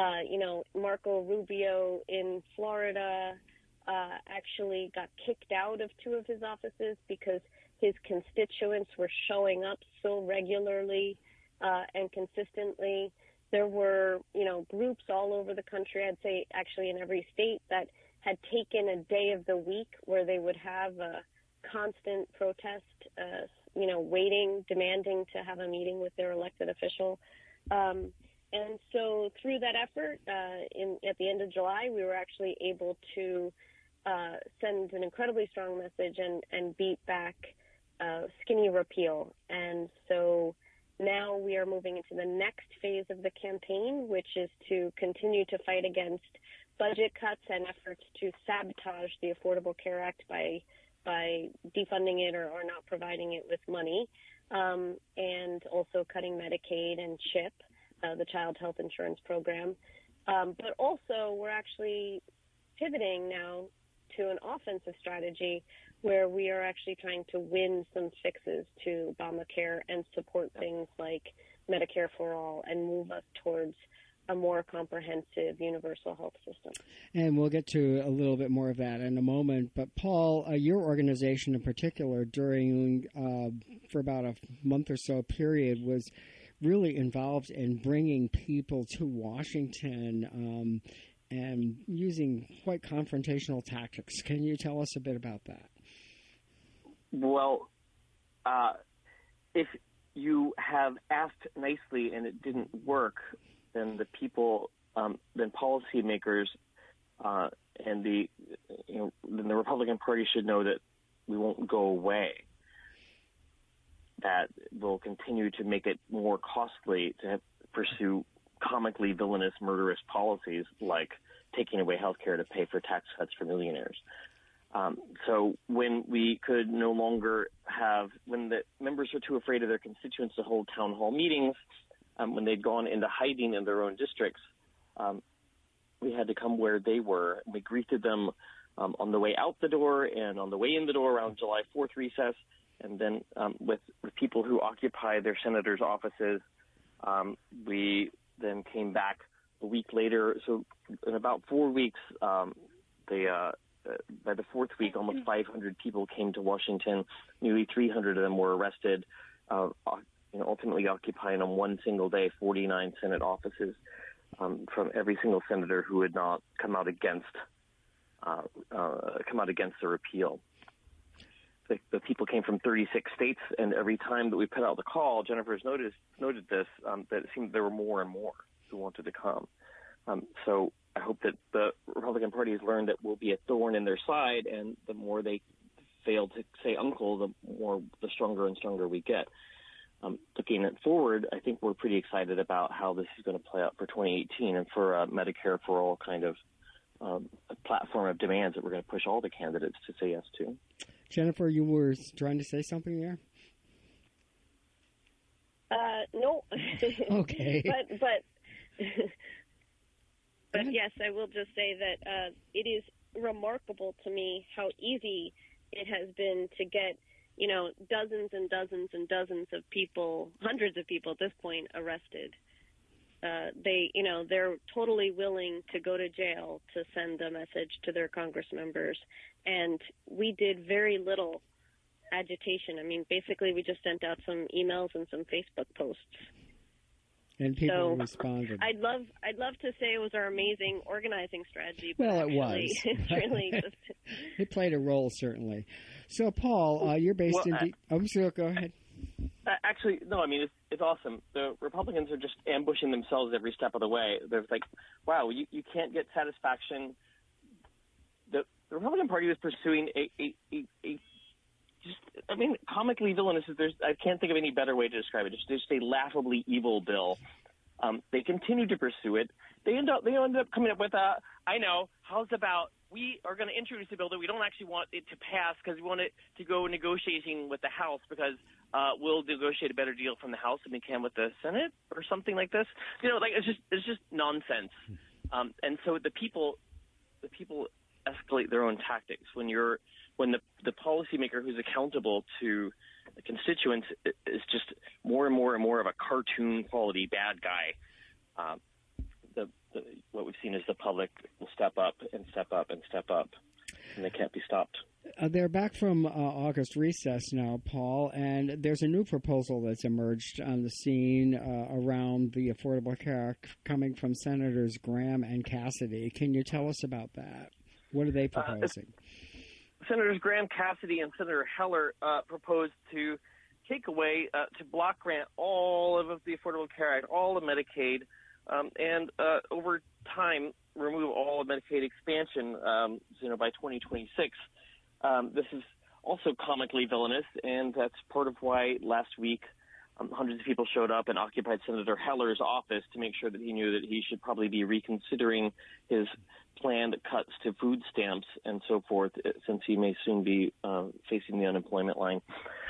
Marco Rubio in Florida actually got kicked out of 2 of his offices because his constituents were showing up so regularly and consistently. There were, groups all over the country, I'd say actually in every state, that had taken a day of the week where they would have a constant protest, waiting, demanding to have a meeting with their elected official. And so through that effort, at the end of July, we were actually able to send an incredibly strong message and beat back skinny repeal. And so now we are moving into the next phase of the campaign, which is to continue to fight against budget cuts and efforts to sabotage the Affordable Care Act by defunding it or not providing it with money, and also cutting Medicaid and CHIP, the Child Health Insurance Program. But also we're actually pivoting now to an offensive strategy where we are actually trying to win some fixes to Obamacare and support things like Medicare for All and move us towards a more comprehensive universal health system. And we'll get to a little bit more of that in a moment. But, Paul, your organization in particular during, for about a month or so period, was really involved in bringing people to Washington and using quite confrontational tactics. Can you tell us a bit about that? Well, if you have asked nicely and it didn't work, then the people, then policymakers, and then the Republican Party should know that we won't go away. That will continue to make it more costly to pursue comically villainous, murderous policies like taking away health care to pay for tax cuts for millionaires. So when we could no longer when the members were too afraid of their constituents to hold town hall meetings, when they'd gone into hiding in their own districts, we had to come where they were. We greeted them on the way out the door and on the way in the door around July 4th recess, and then with people who occupy their senators' offices, we then came back a week later. So in about 4 weeks, by the 4th week, almost 500 people came to Washington. Nearly 300 of them were arrested, ultimately occupying on one single day 49 Senate offices from every single senator who had not come out against come out against the repeal. The people came from 36 states, and every time that we put out the call, Jennifer's noted this, that it seemed there were more and more who wanted to come. So I hope that the Republican Party has learned that we'll be a thorn in their side, and the more they fail to say uncle, the stronger and stronger we get. Looking forward, I think we're pretty excited about how this is going to play out for 2018 and for Medicare for All kind of a platform of demands that we're going to push all the candidates to say yes to. Jennifer, you were trying to say something there? No. Okay. But yes, I will just say that it is remarkable to me how easy it has been to get, dozens and dozens and dozens of people, hundreds of people at this point, arrested. They're totally willing to go to jail to send a message to their Congress members. And we did very little agitation. I mean, basically we just sent out some emails and some Facebook posts. And people responded. I'd love to say it was our amazing organizing strategy. But well, actually, it was. It's really just... It played a role, certainly. So, Paul, you're based in... sure, go ahead. Actually, no, I mean, it's awesome. The Republicans are just ambushing themselves every step of the way. They're like, wow, you can't get satisfaction. The Republican Party was pursuing comically villainous. I can't think of any better way to describe it. Just a laughably evil bill. They continue to pursue it. They end up coming up with how's about we are going to introduce a bill that we don't actually want it to pass because we want it to go negotiating with the House because we'll negotiate a better deal from the House than we can with the Senate or something like this. It's just nonsense. And so the people escalate their own tactics when the policymaker who's accountable to the constituents is just more and more and more of a cartoon quality bad guy. What we've seen is the public will step up and step up and step up, and they can't be stopped. They're back from August recess now, Paul, and there's a new proposal that's emerged on the scene around the Affordable Care Act coming from Senators Graham and Cassidy. Can you tell us about that? What are they proposing? Senators Graham, Cassidy, and Senator Heller proposed to take away, to block grant all of the Affordable Care Act, all of Medicaid, and over time remove all of Medicaid expansion, by 2026. This is also comically villainous, and that's part of why last week hundreds of people showed up and occupied Senator Heller's office to make sure that he knew that he should probably be reconsidering his planned cuts to food stamps and so forth, since he may soon be facing the unemployment line.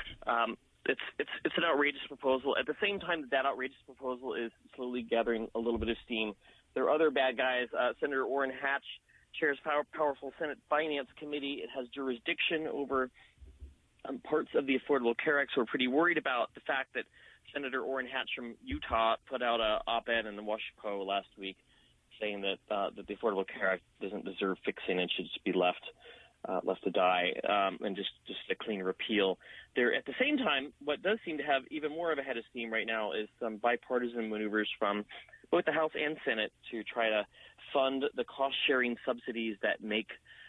It's an outrageous proposal. At the same time that outrageous proposal is slowly gathering a little bit of steam, there are other bad guys. Senator Orrin Hatch chairs powerful Senate Finance Committee. It has jurisdiction over parts of the Affordable Care Act, so we're pretty worried about the fact that Senator Orrin Hatch from Utah put out an op-ed in the Washington Post last week saying that the Affordable Care Act doesn't deserve fixing and should just be left to die, and just a clean repeal. There, at the same time, what does seem to have even more of a head of steam right now is some bipartisan maneuvers from both the House and Senate to try to fund the cost-sharing subsidies that make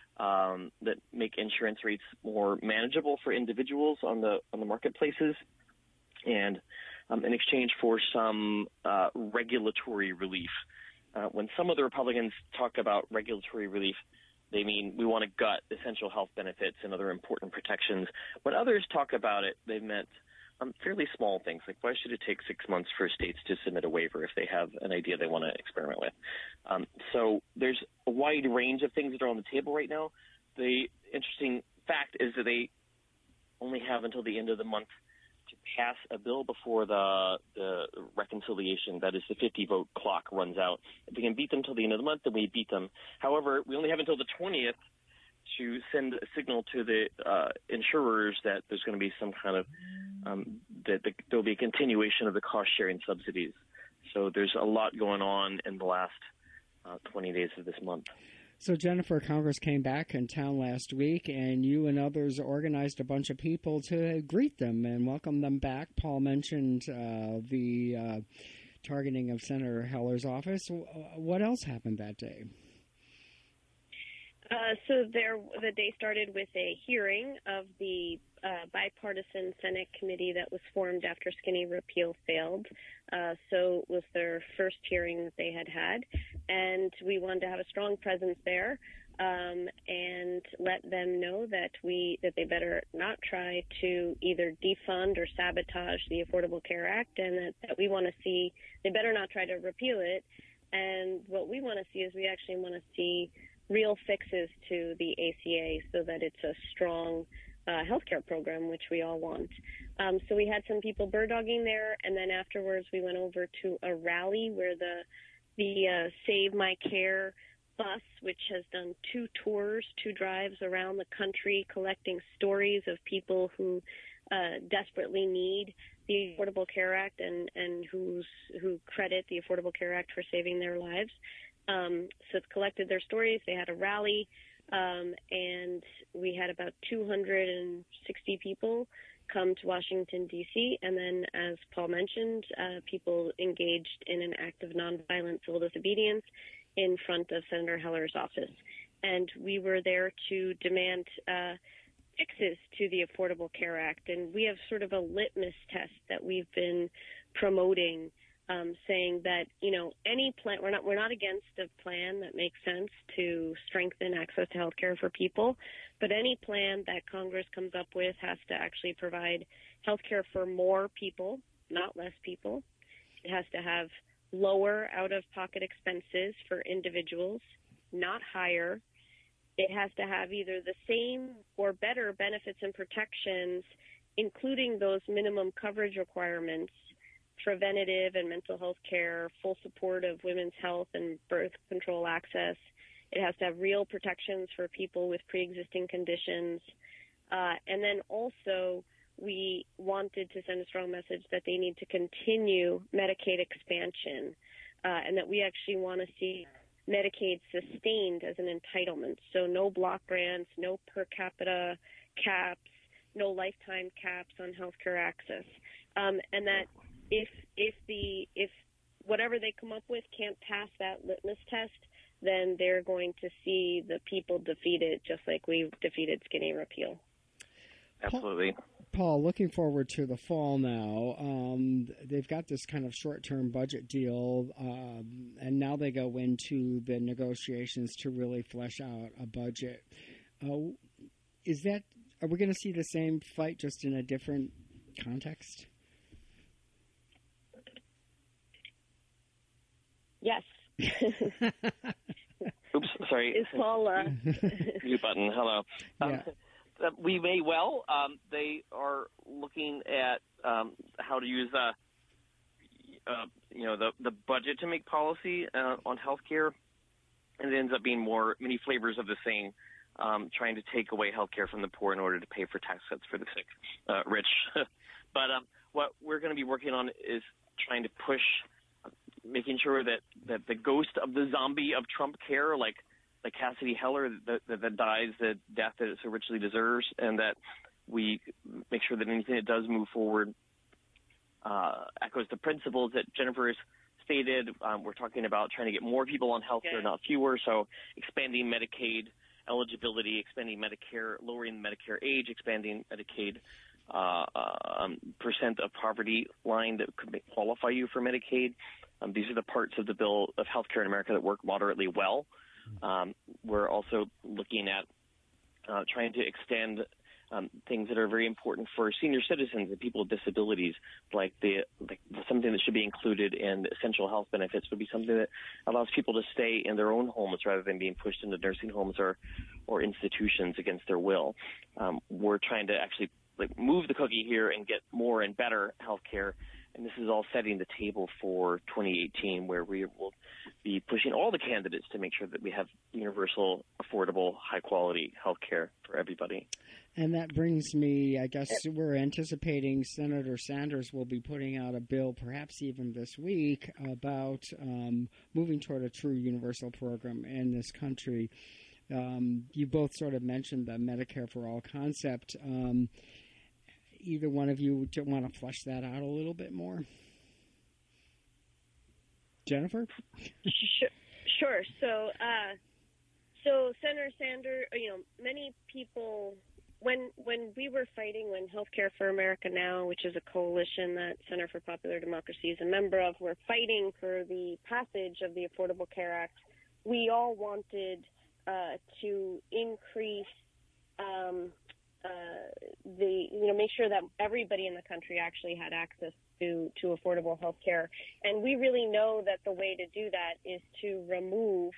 insurance rates more manageable for individuals on the marketplaces, and in exchange for some regulatory relief. When some of the Republicans talk about regulatory relief, they mean we want to gut essential health benefits and other important protections. When others talk about it, they meant fairly small things, like why should it take 6 months for states to submit a waiver if they have an idea they want to experiment with? So there's a wide range of things that are on the table right now. The interesting fact is that they only have until the end of the month to pass a bill before the reconciliation, that is the 50-vote clock, runs out. If we can beat them till the end of the month, then we beat them. However, we only have until the 20th to send a signal to the insurers that there's going to be some kind of that there'll be a continuation of the cost-sharing subsidies. So there's a lot going on in the last 20 days of this month. So, Jennifer, Congress came back in town last week, and you and others organized a bunch of people to greet them and welcome them back. Paul mentioned the targeting of Senator Heller's office. What else happened that day? So the day started with a hearing of the bipartisan Senate committee that was formed after skinny repeal failed. So it was their first hearing that they had, and we wanted to have a strong presence there and let them know that they better not try to either defund or sabotage the Affordable Care Act, and that we want to see they better not try to repeal it. And what we want to see is we actually want to see real fixes to the ACA so that it's a strong healthcare program, which we all want. So we had some people bird dogging there, and then afterwards we went over to a rally where the Save My Care bus, which has done 2 drives around the country collecting stories of people who desperately need the Affordable Care Act and who credit the Affordable Care Act for saving their lives. So it's collected their stories. They had a rally, and we had about 260 people come to Washington, D.C., and then, as Paul mentioned, people engaged in an act of nonviolent civil disobedience in front of Senator Heller's office. And we were there to demand fixes to the Affordable Care Act, and we have sort of a litmus test that we've been promoting, saying that, any plan, we're not against a plan that makes sense to strengthen access to health care for people, but any plan that Congress comes up with has to actually provide health care for more people, not less people. It has to have lower out-of-pocket expenses for individuals, not higher. It has to have either the same or better benefits and protections, including those minimum coverage requirements, preventative and mental health care, full support of women's health and birth control access. It has to have real protections for people with pre-existing conditions. And then also we wanted to send a strong message that they need to continue Medicaid expansion, and that we actually want to see Medicaid sustained as an entitlement. So no block grants, no per capita caps, no lifetime caps on healthcare access. And that if whatever they come up with can't pass that litmus test, then they're going to see the people defeated, just like we defeated skinny repeal. Absolutely. Paul, looking forward to the fall now. They've got this kind of short-term budget deal, and now they go into the negotiations to really flesh out a budget. Are we going to see the same fight, just in a different context? Yes. Oops, sorry. Is Paul mute button? Hello. Yeah. We may well. They are looking at how to use the budget to make policy on healthcare, and it ends up being many flavors of the same, trying to take away healthcare from the poor in order to pay for tax cuts for the rich. But what we're going to be working on is trying to push, making sure that the ghost of the zombie of Trump care, like Cassidy Heller, that dies the death that it so richly deserves, and that we make sure that anything that does move forward echoes the principles that Jennifer has stated. We're talking about trying to get more people on health care, not fewer, so expanding Medicaid eligibility, expanding Medicare, lowering the Medicare age, expanding Medicaid percent of poverty line that could qualify you for Medicaid. These are the parts of the bill of health care in America that work moderately well. We're also looking at trying to extend things that are very important for senior citizens and people with disabilities, like something that should be included in essential health benefits would be something that allows people to stay in their own homes rather than being pushed into nursing homes or institutions against their will. We're trying to actually move the cookie here and get more and better health care. And this is all setting the table for 2018, where we will be pushing all the candidates to make sure that we have universal, affordable, high-quality health care for everybody. And that brings me, I guess we're anticipating Senator Sanders will be putting out a bill, perhaps even this week, about moving toward a true universal program in this country. You both sort of mentioned the Medicare for All concept. Either one of you want to flesh that out a little bit more? Jennifer? Sure. So So Senator Sanders, many people, when we were fighting, when Healthcare for America Now, which is a coalition that Center for Popular Democracy is a member of, were fighting for the passage of the Affordable Care Act, we all wanted to increase make sure that everybody in the country actually had access to affordable health care. And we really know that the way to do that is to remove,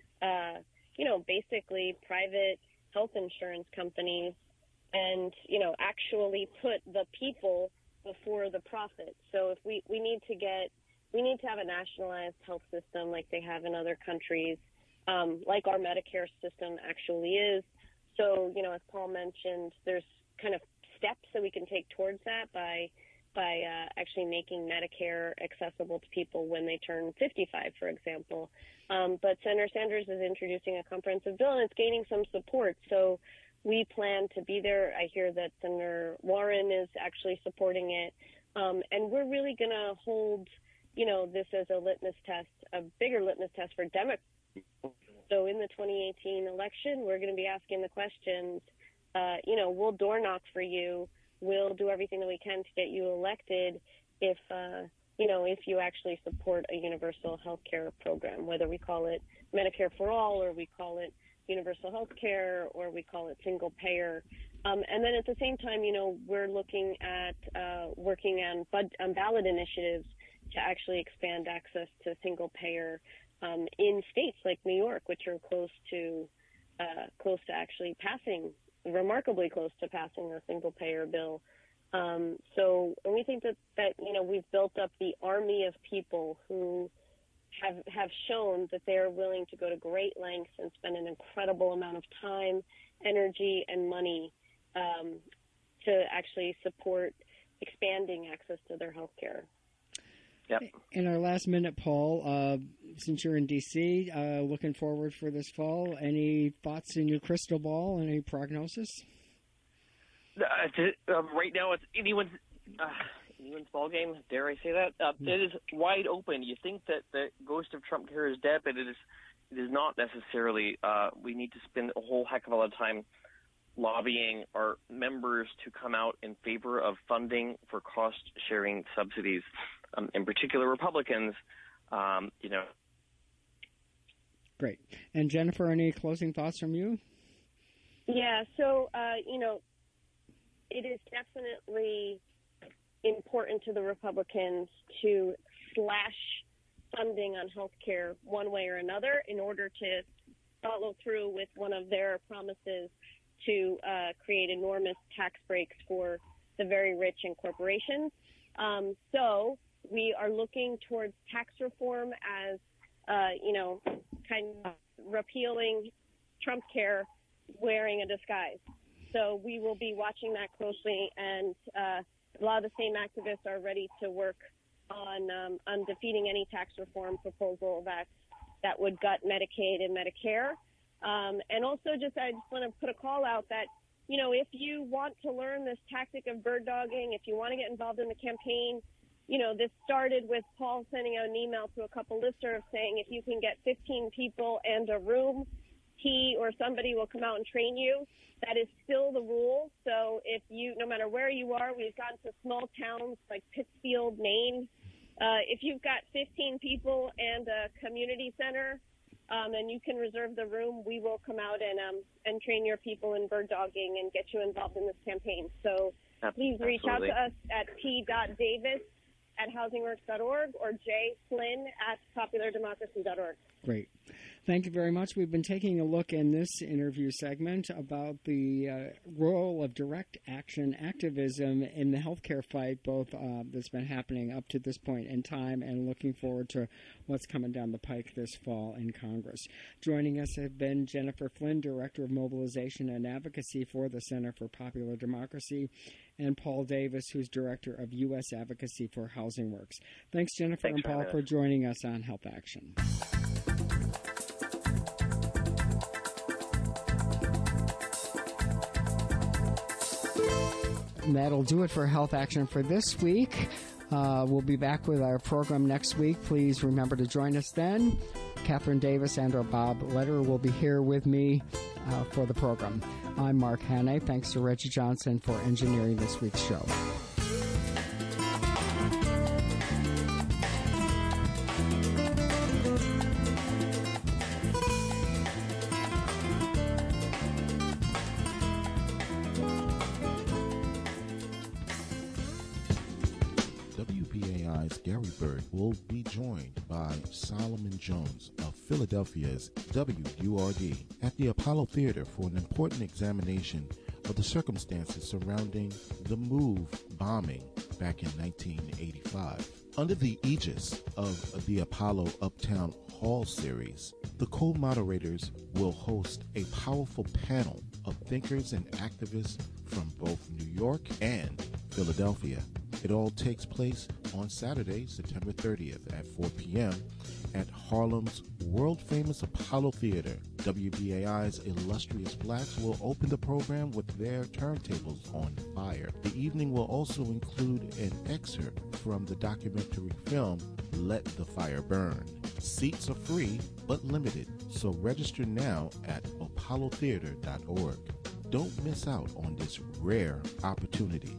basically private health insurance companies and, actually put the people before the profit. So if we need to have a nationalized health system like they have in other countries, like our Medicare system actually is. So, as Paul mentioned, there's kind of steps that we can take towards that by actually making Medicare accessible to people when they turn 55, for example. But Senator Sanders is introducing a comprehensive bill, and it's gaining some support. So we plan to be there. I hear that Senator Warren is actually supporting it. And we're really going to hold, this as a litmus test, a bigger litmus test for Democrats. So in the 2018 election, we're going to be asking the questions, we'll door knock for you. We'll do everything that we can to get you elected if you actually support a universal health care program, whether we call it Medicare for all or we call it universal health care or we call it single payer. And then at the same time, we're looking at working on ballot initiatives to actually expand access to single payer in states like New York, which are close to actually passing, remarkably close to passing a single payer bill. So we think that we've built up the army of people who have shown that they are willing to go to great lengths and spend an incredible amount of time, energy, and money to actually support expanding access to their health care. Yep. In our last minute, Paul, since you're in D.C., looking forward for this fall, any thoughts in your crystal ball, any prognosis? Right now, it's anyone's ball game. Dare I say that? It is wide open. You think that the ghost of Trump care is dead, but it is not necessarily. We need to spend a whole heck of a lot of time lobbying our members to come out in favor of funding for cost-sharing subsidies. In particular, Republicans, Great. And Jennifer, any closing thoughts from you? Yeah, so, it is definitely important to the Republicans to slash funding on health care one way or another in order to follow through with one of their promises to create enormous tax breaks for the very rich and corporations. So we are looking towards tax reform as, kind of repealing Trump care wearing a disguise. So we will be watching that closely, and a lot of the same activists are ready to work on defeating any tax reform proposal that would gut Medicaid and Medicare. And also I just want to put a call out that, if you want to learn this tactic of bird dogging, if you want to get involved in the campaign, this started with Paul sending out an email to a couple listservs saying if you can get 15 people and a room, he or somebody will come out and train you. That is still the rule. So no matter where you are, we've gotten to small towns like Pittsfield, Maine. If you've got 15 people and a community center, and you can reserve the room, we will come out and train your people in bird dogging and get you involved in this campaign. So please reach out to us at p.davis@housingworks.org or jflynn@populardemocracy.org. Great. Thank you very much. We've been taking a look in this interview segment about the role of direct action activism in the healthcare fight, both that's been happening up to this point in time and looking forward to what's coming down the pike this fall in Congress. Joining us have been Jennifer Flynn, Director of Mobilization and Advocacy for the Center for Popular Democracy, and Paul Davis, who's Director of U.S. Advocacy for Housing Works. Thanks, Jennifer and Paul, for joining us on Health Action. And that'll do it for Health Action for this week. We'll be back with our program next week. Please remember to join us then. Catherine Davis and or Bob Leder will be here with me for the program. I'm Mark Hannay. Thanks to Reggie Johnson for engineering this week's show. WBAI's Gary Bird will be joined by Solomon Jones of Philadelphia's WURD at the Apollo Theater for an important examination of the circumstances surrounding the MOVE bombing back in 1985. Under the aegis of the Apollo Uptown Hall series, the co-moderators will host a powerful panel of thinkers and activists from both New York and Philadelphia. It all takes place on Saturday, September 30th at 4 p.m. at Harlem's world-famous Apollo Theater. WBAI's Illustrious Blacks will open the program with their turntables on fire. The evening will also include an excerpt from the documentary film Let the Fire Burn. Seats are free but limited, so register now at apollotheater.org. Don't miss out on this rare opportunity.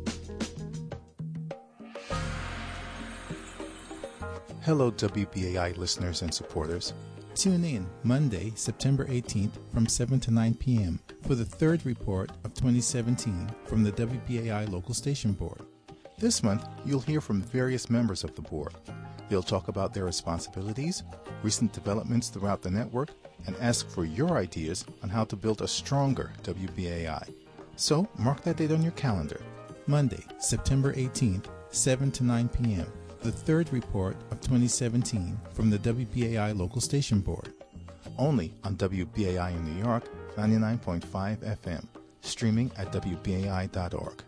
Hello, WBAI listeners and supporters. Tune in Monday, September 18th from 7 to 9 p.m. for the third report of 2017 from the WBAI Local Station Board. This month, you'll hear from various members of the board. They'll talk about their responsibilities, recent developments throughout the network, and ask for your ideas on how to build a stronger WBAI. So, mark that date on your calendar. Monday, September 18th, 7 to 9 p.m. the third report of 2017 from the WBAI Local Station Board. Only on WBAI in New York, 99.5 FM. Streaming at WBAI.org.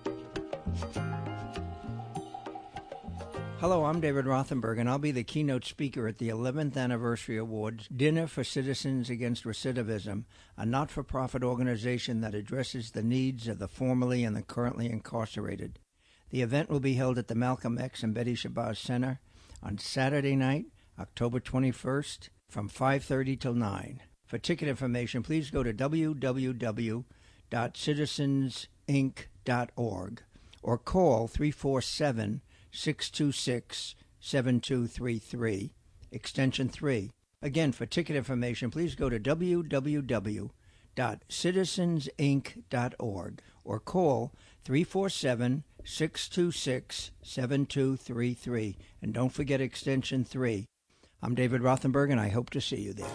Hello, I'm David Rothenberg, and I'll be the keynote speaker at the 11th Anniversary Awards Dinner for Citizens Against Recidivism, a not-for-profit organization that addresses the needs of the formerly and the currently incarcerated. The event will be held at the Malcolm X and Betty Shabazz Center on Saturday night, October 21st, from 5:30 till 9. For ticket information, please go to www.citizensinc.org or call 347-626-7233, extension 3. Again, for ticket information, please go to www.citizensinc.org or call 347-626-7233. And don't forget extension 3. I'm David Rothenberg, and I hope to see you there.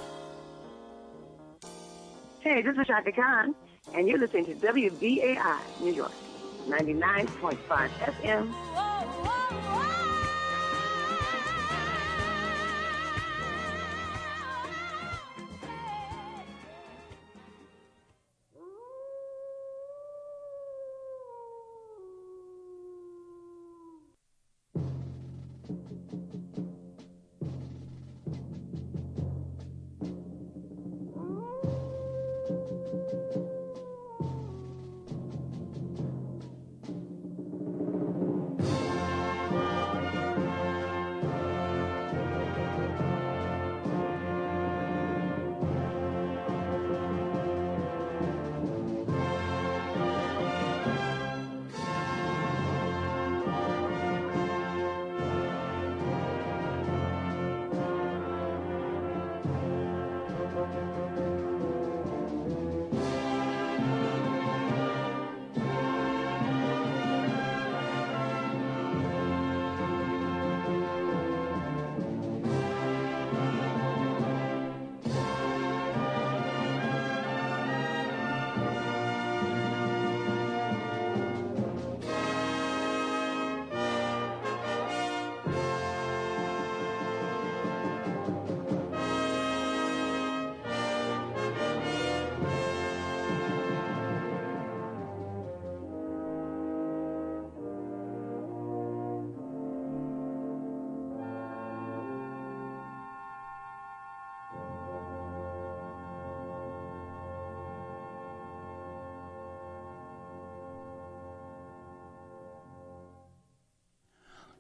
Hey, this is Shaka Khan, and you're listening to WBAI New York, 99.5 FM.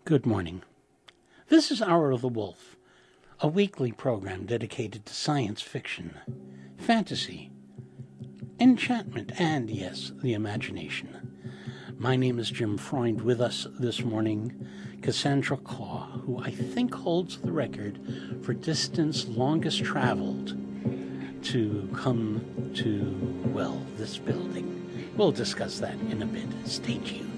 Good morning. This is Hour of the Wolf, a weekly program dedicated to science fiction, fantasy, enchantment, and, yes, the imagination. My name is Jim Freund. With us this morning, Cassandra Claw, who I think holds the record for distance longest traveled to come to, well, this building. We'll discuss that in a bit. Stay tuned.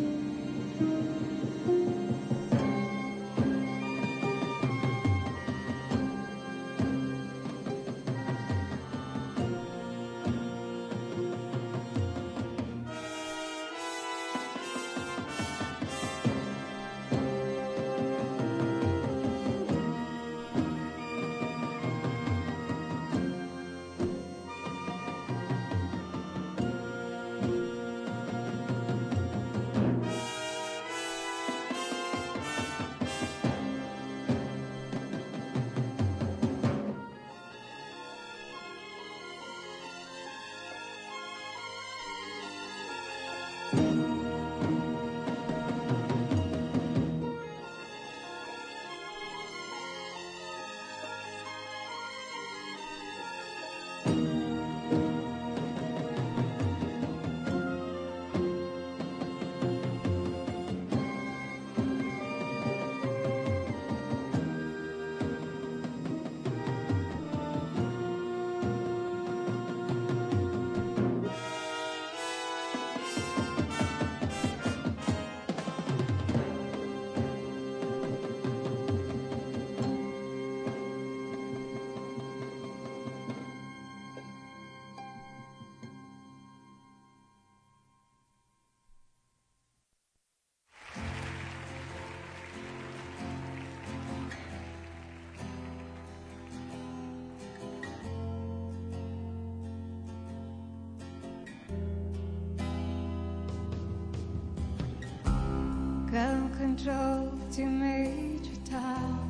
Ground control to Major Tom.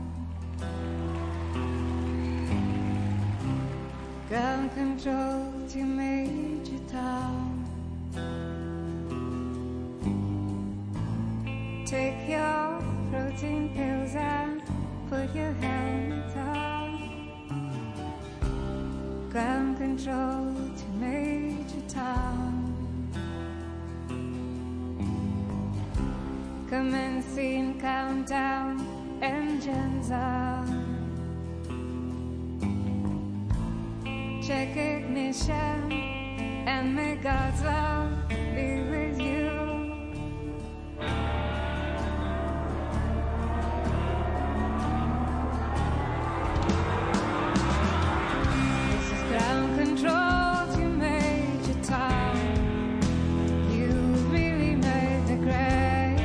Ground control to Major Tom. Take your protein pills and put your helmet on. Ground control to Major Tom. Commencing countdown, engines on. Check ignition, and may God's love be with you. This is ground control to Major Tom. You really made the grade.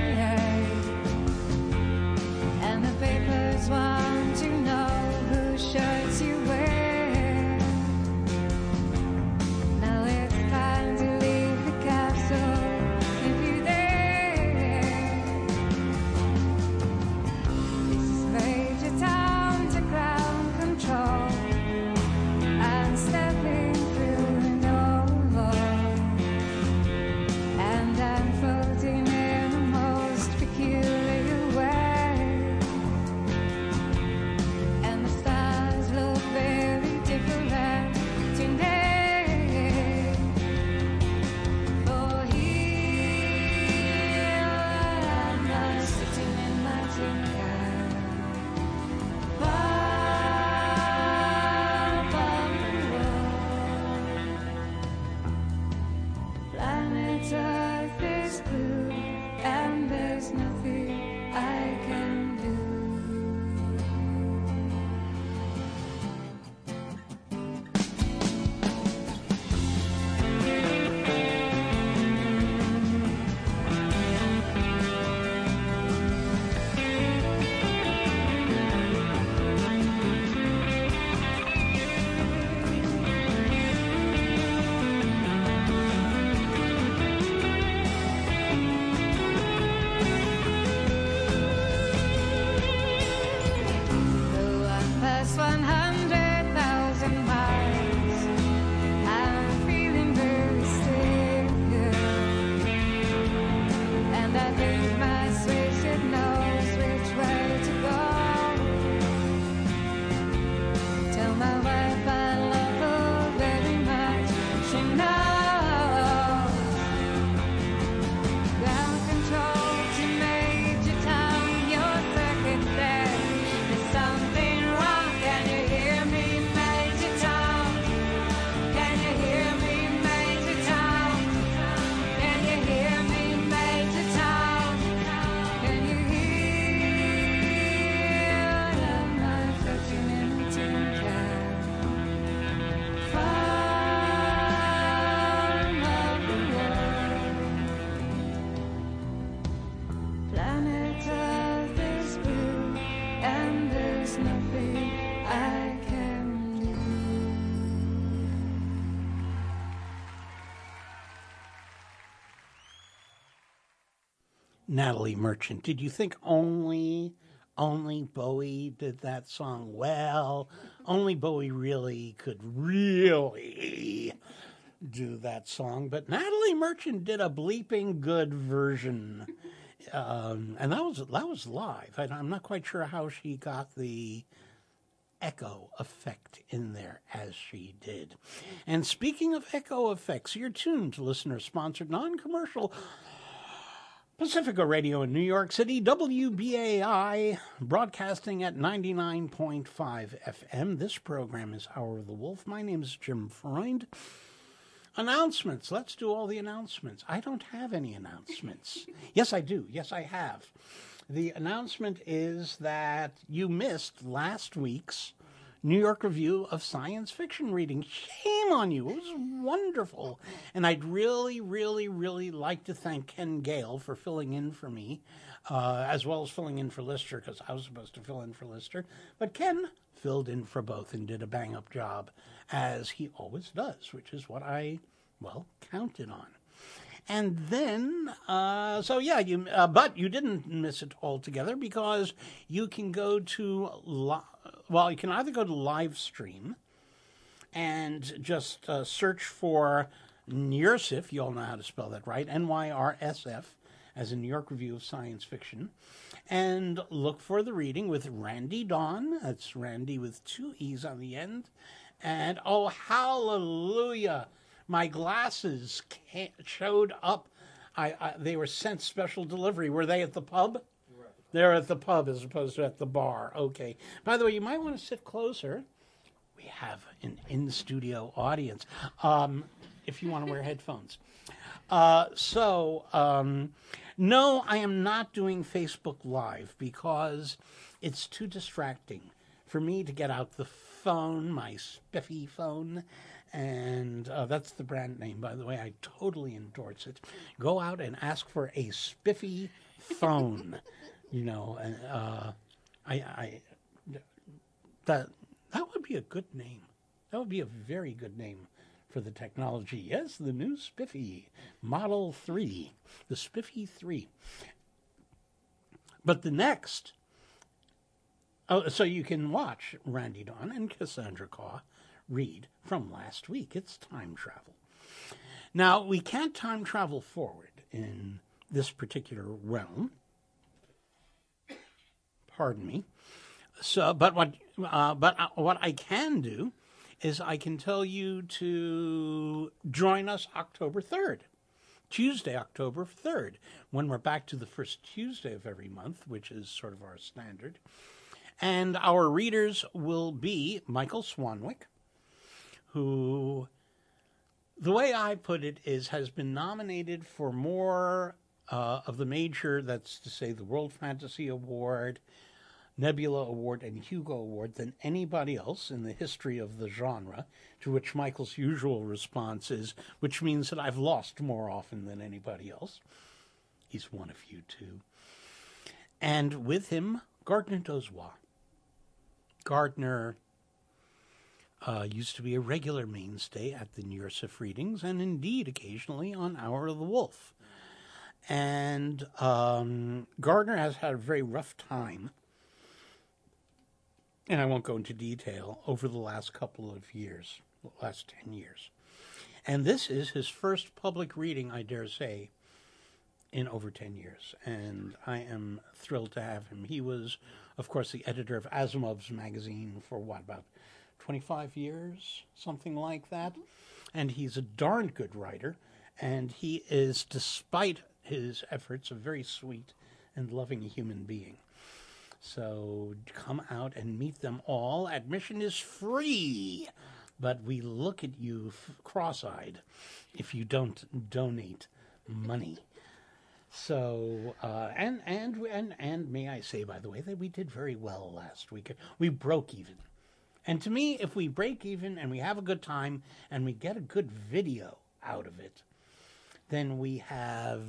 Papers want to know whose shirts you wear. Now it's time to leave the capsule. there's nothing I can do. Natalie Merchant, did you think only Bowie did that song? Well, only Bowie really could really do that song, but Natalie Merchant did a bleeping good version, and that was live. I'm not quite sure how she got the echo effect in there as she did. And speaking of echo effects, you're tuned to listener-sponsored, non-commercial Pacifica Radio in New York City, WBAI, broadcasting at 99.5 FM. This program is Hour of the Wolf. My name is Jim Freund. Announcements. Let's do all the announcements. I don't have any announcements. Yes, I do. Yes, I have. The announcement is that you missed last week's New York Review of Science Fiction reading. Shame on you. It was wonderful. And I'd really, really, really like to thank Ken Gale for filling in for me, as well as filling in for Lister, because I was supposed to fill in for Lister. But Ken filled in for both and did a bang-up job, as he always does, which is what I, counted on. And then, but you didn't miss it altogether, because you can go to, you can either go to live stream and just search for NYRSF, you all know how to spell that, right? NYRSF, as in New York Review of Science Fiction, and look for the reading with Randy Dawn. That's Randy with 2 E's on the end. And, oh, hallelujah, my glasses showed up. They were sent special delivery. Were they at the pub? Right. They're at the pub as opposed to at the bar. Okay. By the way, you might want to sit closer. We have an in-studio audience, if you want to wear headphones. No, I am not doing Facebook Live because it's too distracting for me to get out the phone, my spiffy phone, and that's the brand name, by the way. I totally endorse it. Go out and ask for a spiffy phone, and that would be a good name. That would be a very good name for the technology. Yes, the new Spiffy, Model 3, the Spiffy 3. But the next, so you can watch Randy Dawn and Cassandra Kaw read from last week. It's time travel. Now, we can't time travel forward in this particular realm. Pardon me. So, but what I can do is I can tell you to join us October 3rd, Tuesday, October 3rd, when we're back to the first Tuesday of every month, which is sort of our standard. And our readers will be Michael Swanwick, who, the way I put it is, has been nominated for more of the major, that's to say the World Fantasy Award, Nebula Award, and Hugo Award than anybody else in the history of the genre, to which Michael's usual response is, which means that I've lost more often than anybody else. He's one of you, too. And with him, Gardner Dozois. Gardner used to be a regular mainstay at the NYRSF readings, and indeed occasionally on Hour of the Wolf. And Gardner has had a very rough time, and I won't go into detail, over the last couple of years, the last 10 years. And this is his first public reading, I dare say, in over 10 years. And I am thrilled to have him. He was, of course, the editor of Asimov's magazine for, about 25 years, something like that. And he's a darn good writer. And he is, despite his efforts, a very sweet and loving human being. So come out and meet them all. Admission is free, but we look at you cross-eyed if you don't donate money. So, and may I say, by the way, that we did very well last week. We broke even. And to me, if we break even and we have a good time and we get a good video out of it, then we have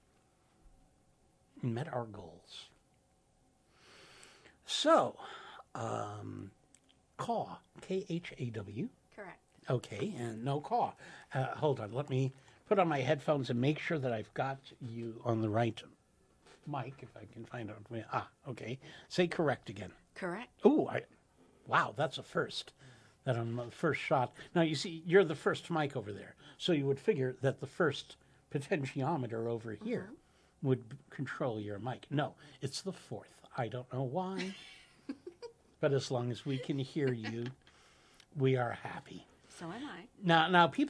met our goals. So, Kaw, Khaw. Correct. Okay, and no caw. Hold on, let me put on my headphones and make sure that I've got you on the right mic, if I can find out. Okay. Say correct again. Correct. Oh, wow, that's a first. That on the first shot. Now, you see, you're the first mic over there, so you would figure that the first potentiometer over here would control your mic. No, it's the fourth. I don't know why, but as long as we can hear you, we are happy. So am I. Now, people